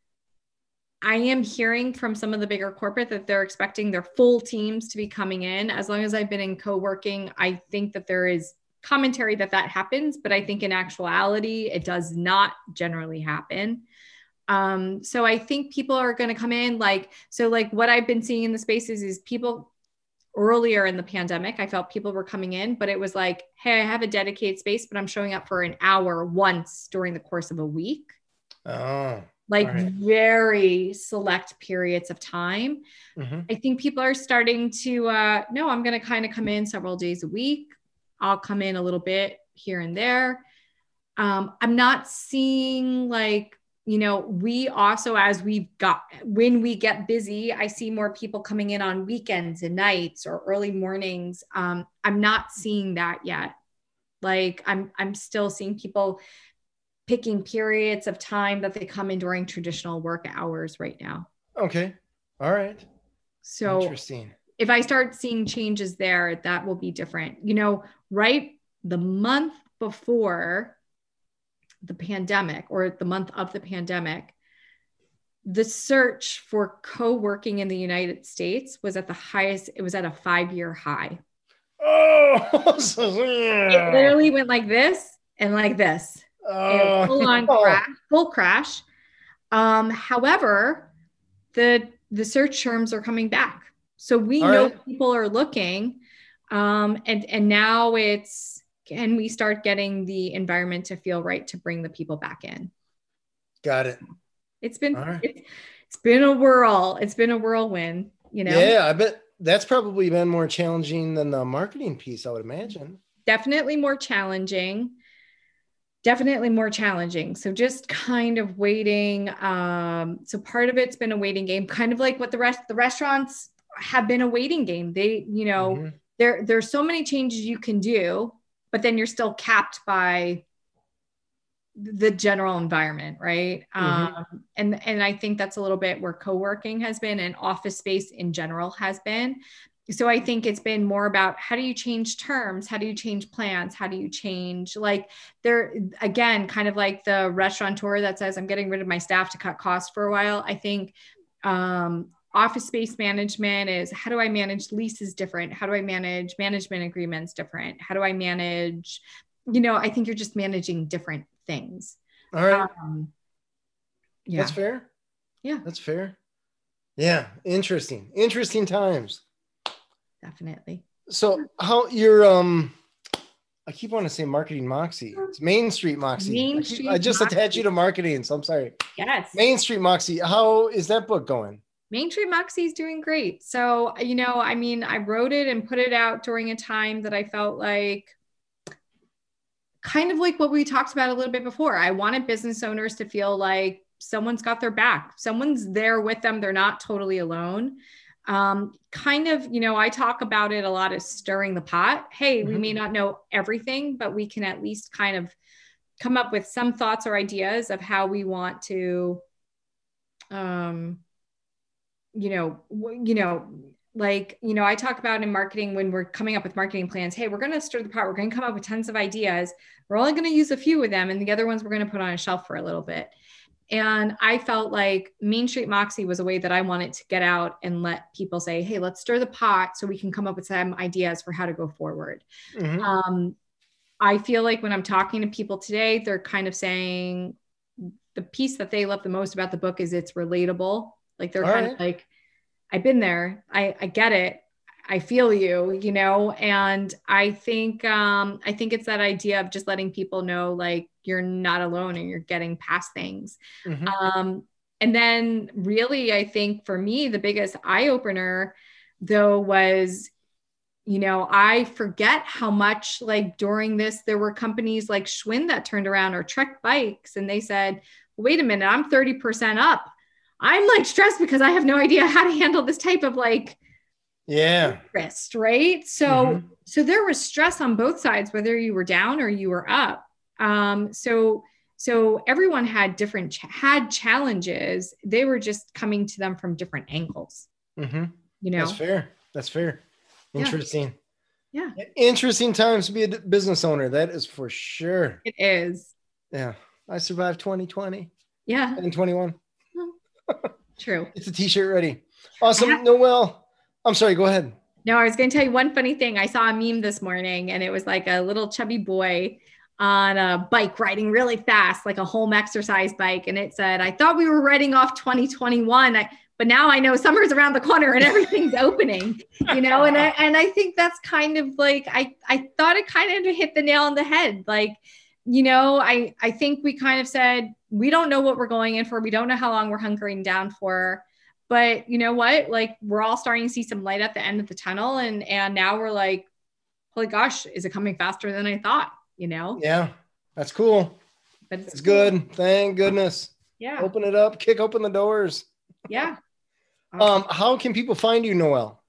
I am hearing from some of the bigger corporate that they're expecting their full teams to be coming in. As long as I've been in co-working, I think that there is commentary that that happens, but I think in actuality, it does not generally happen. Um, so I think people are going to come in like, so like what I've been seeing in the spaces is people earlier in the pandemic, I felt people were coming in, but it was like, hey, I have a dedicated space, but I'm showing up for an hour once during the course of a week. Oh, like right. very select periods of time. Mm-hmm. I think people are starting to, uh, no, I'm going to kind of come in several days a week. I'll come in a little bit here and there. Um, I'm not seeing like, you know, we also, as we've got, when we get busy, I see more people coming in on weekends and nights or early mornings. Um, I'm not seeing that yet. Like I'm, I'm still seeing people picking periods of time that they come in during traditional work hours right now. Okay. All right. So interesting. If I start seeing changes there, that will be different. You know, right the month before the pandemic or the month of the pandemic, the search for co-working in the United States was at the highest. It was at a five-year high. Oh, so, yeah. It literally went like this and like this. Oh, full on no. crash, full crash. Um, however, the the search terms are coming back. So we All know right. people are looking. Um, and, and now it's, can we start getting the environment to feel right to bring the people back in? Got it. It's been, right. it's, it's been a whirl. It's been a whirlwind, you know? Yeah, I bet that's probably been more challenging than the marketing piece, I would imagine. Definitely more challenging. Definitely more challenging. So just kind of waiting. Um, so part of it's been a waiting game, kind of like what the rest, the restaurants have been a waiting game. They, you know, mm-hmm. there, there's so many changes you can do, but then you're still capped by the general environment. Right. Mm-hmm. Um, and, and I think that's a little bit where co-working has been and office space in general has been. So I think it's been more about how do you change terms? How do you change plans? How do you change like there again, kind of like the restaurateur that says, I'm getting rid of my staff to cut costs for a while. I think um, office space management is how do I manage leases different? How do I manage management agreements different? How do I manage, you know, I think you're just managing different things. All right. Um, yeah. That's fair. Yeah. That's fair. Yeah. Interesting. Interesting times. Definitely. So how you're, um, I keep wanting to say Marketing Moxie. It's Main Street Moxie. Main I, keep, Street I just Moxie. attach you to marketing, so I'm sorry. Yes. Main Street Moxie. How is that book going? Main Street Moxie is doing great. So, you know, I mean, I wrote it and put it out during a time that I felt like kind of like what we talked about a little bit before. I wanted business owners to feel like someone's got their back. Someone's there with them. They're not totally alone. Um, kind of, you know, I talk about it a lot as stirring the pot. Hey, mm-hmm. we may not know everything, but we can at least kind of come up with some thoughts or ideas of how we want to, um, you know, w- you know, like, you know, I talk about in marketing when we're coming up with marketing plans, hey, we're going to stir the pot. We're going to come up with tons of ideas. We're only going to use a few of them. And the other ones we're going to put on a shelf for a little bit. And I felt like Main Street Moxie was a way that I wanted to get out and let people say, hey, let's stir the pot so we can come up with some ideas for how to go forward. Mm-hmm. Um, I feel like when I'm talking to people today, they're kind of saying the piece that they love the most about the book is it's relatable. Like they're All kind right. of like, I've been there. I, I get it. I feel you, you know, and I think, um, I think it's that idea of just letting people know, like, you're not alone and you're getting past things. Mm-hmm. Um, and then really, I think for me, the biggest eye opener though, was, you know, I forget how much like during this, there were companies like Schwinn that turned around or Trek Bikes. And they said, wait a minute, I'm thirty percent up. I'm like stressed because I have no idea how to handle this type of like, yeah, interest, right? So, mm-hmm. so there was stress on both sides, whether you were down or you were up. Um, so, so everyone had different, ch- had challenges. They were just coming to them from different angles. Mm-hmm. You know, that's fair. That's fair. Interesting. Yeah. yeah. Interesting times to be a business owner. That is for sure. It is. Yeah. I survived twenty twenty. Yeah. And twenty-one. True. It's a t-shirt ready. Awesome. Have- Noelle. I'm sorry. Go ahead. No, I was going to tell you one funny thing. I saw a meme this morning and it was like a little chubby boy on a bike riding really fast, like a home exercise bike. And it said, I thought we were writing off twenty twenty-one, I, but now I know summer's around the corner and everything's opening, you know? And I, and I think that's kind of like, I, I thought it kind of hit the nail on the head. Like, you know, I, I think we kind of said, we don't know what we're going in for. We don't know how long we're hunkering down for, but you know what, like we're all starting to see some light at the end of the tunnel. And, and now we're like, holy gosh, is it coming faster than I thought? You know? Yeah, that's cool. But it's, it's cool. Good. Thank goodness. Yeah. Open it up, kick open the doors. Yeah. Um, how can people find you, Noelle?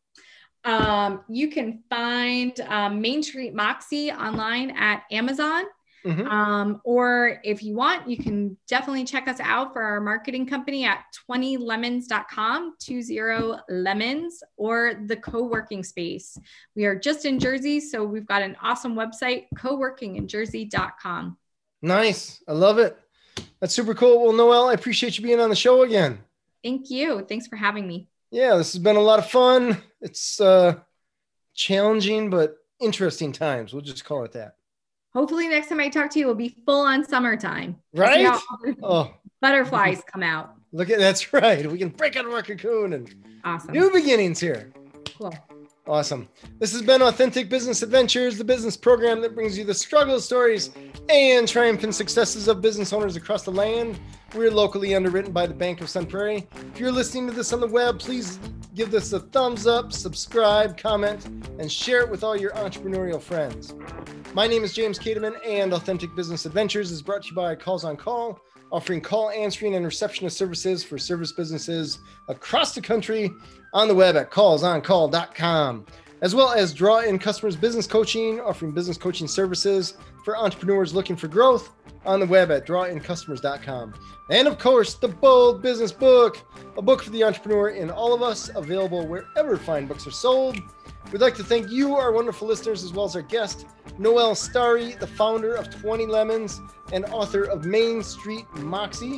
Um, you can find um, Main Street Moxie online at Amazon. Mm-hmm. Um, or if you want, you can definitely check us out for our marketing company at twenty lemons dot com, two zero lemons, or the co-working space. We are just in Jersey, so we've got an awesome website, co working in jersey dot com. Nice. I love it. That's super cool. Well, Noelle, I appreciate you being on the show again. Thank you. Thanks for having me. Yeah, this has been a lot of fun. It's uh, challenging, but interesting times. We'll just call it that. Hopefully next time I talk to you, will be full on summertime. Right? Oh, butterflies come out. Look at that's right. We can break out of our cocoon and awesome. New beginnings here. Cool. Awesome. This has been Authentic Business Adventures, the business program that brings you the struggle stories and triumphant successes of business owners across the land. We're locally underwritten by the Bank of Sun Prairie. If you're listening to this on the web, please give this a thumbs up, subscribe, comment, and share it with all your entrepreneurial friends. My name is James Kateman, and Authentic Business Adventures is brought to you by Calls on Call, offering call answering and receptionist services for service businesses across the country on the web at calls on call dot com, as well as Draw In Customers Business Coaching, offering business coaching services for entrepreneurs looking for growth on the web at draw in customers dot com. And of course, the Bold Business Book, a book for the entrepreneur in all of us, available wherever fine books are sold. We'd like to thank you, our wonderful listeners, as well as our guest, Noelle Starry, the founder of twenty lemons and author of Main Street Moxie.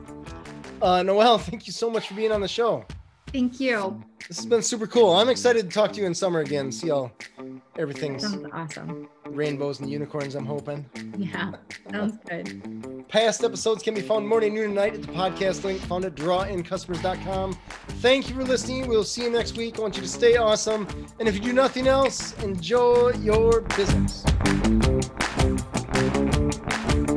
Uh, Noelle, thank you so much for being on the show. Thank you. This has been super cool. I'm excited to talk to you in summer again, see how everything's Sounds awesome. rainbows and unicorns, I'm hoping. Yeah, sounds good. Past episodes can be found morning, noon, and night at the podcast link found at draw in customers dot com. Thank you for listening. We'll see you next week. I want you to stay awesome. And if you do nothing else, enjoy your business.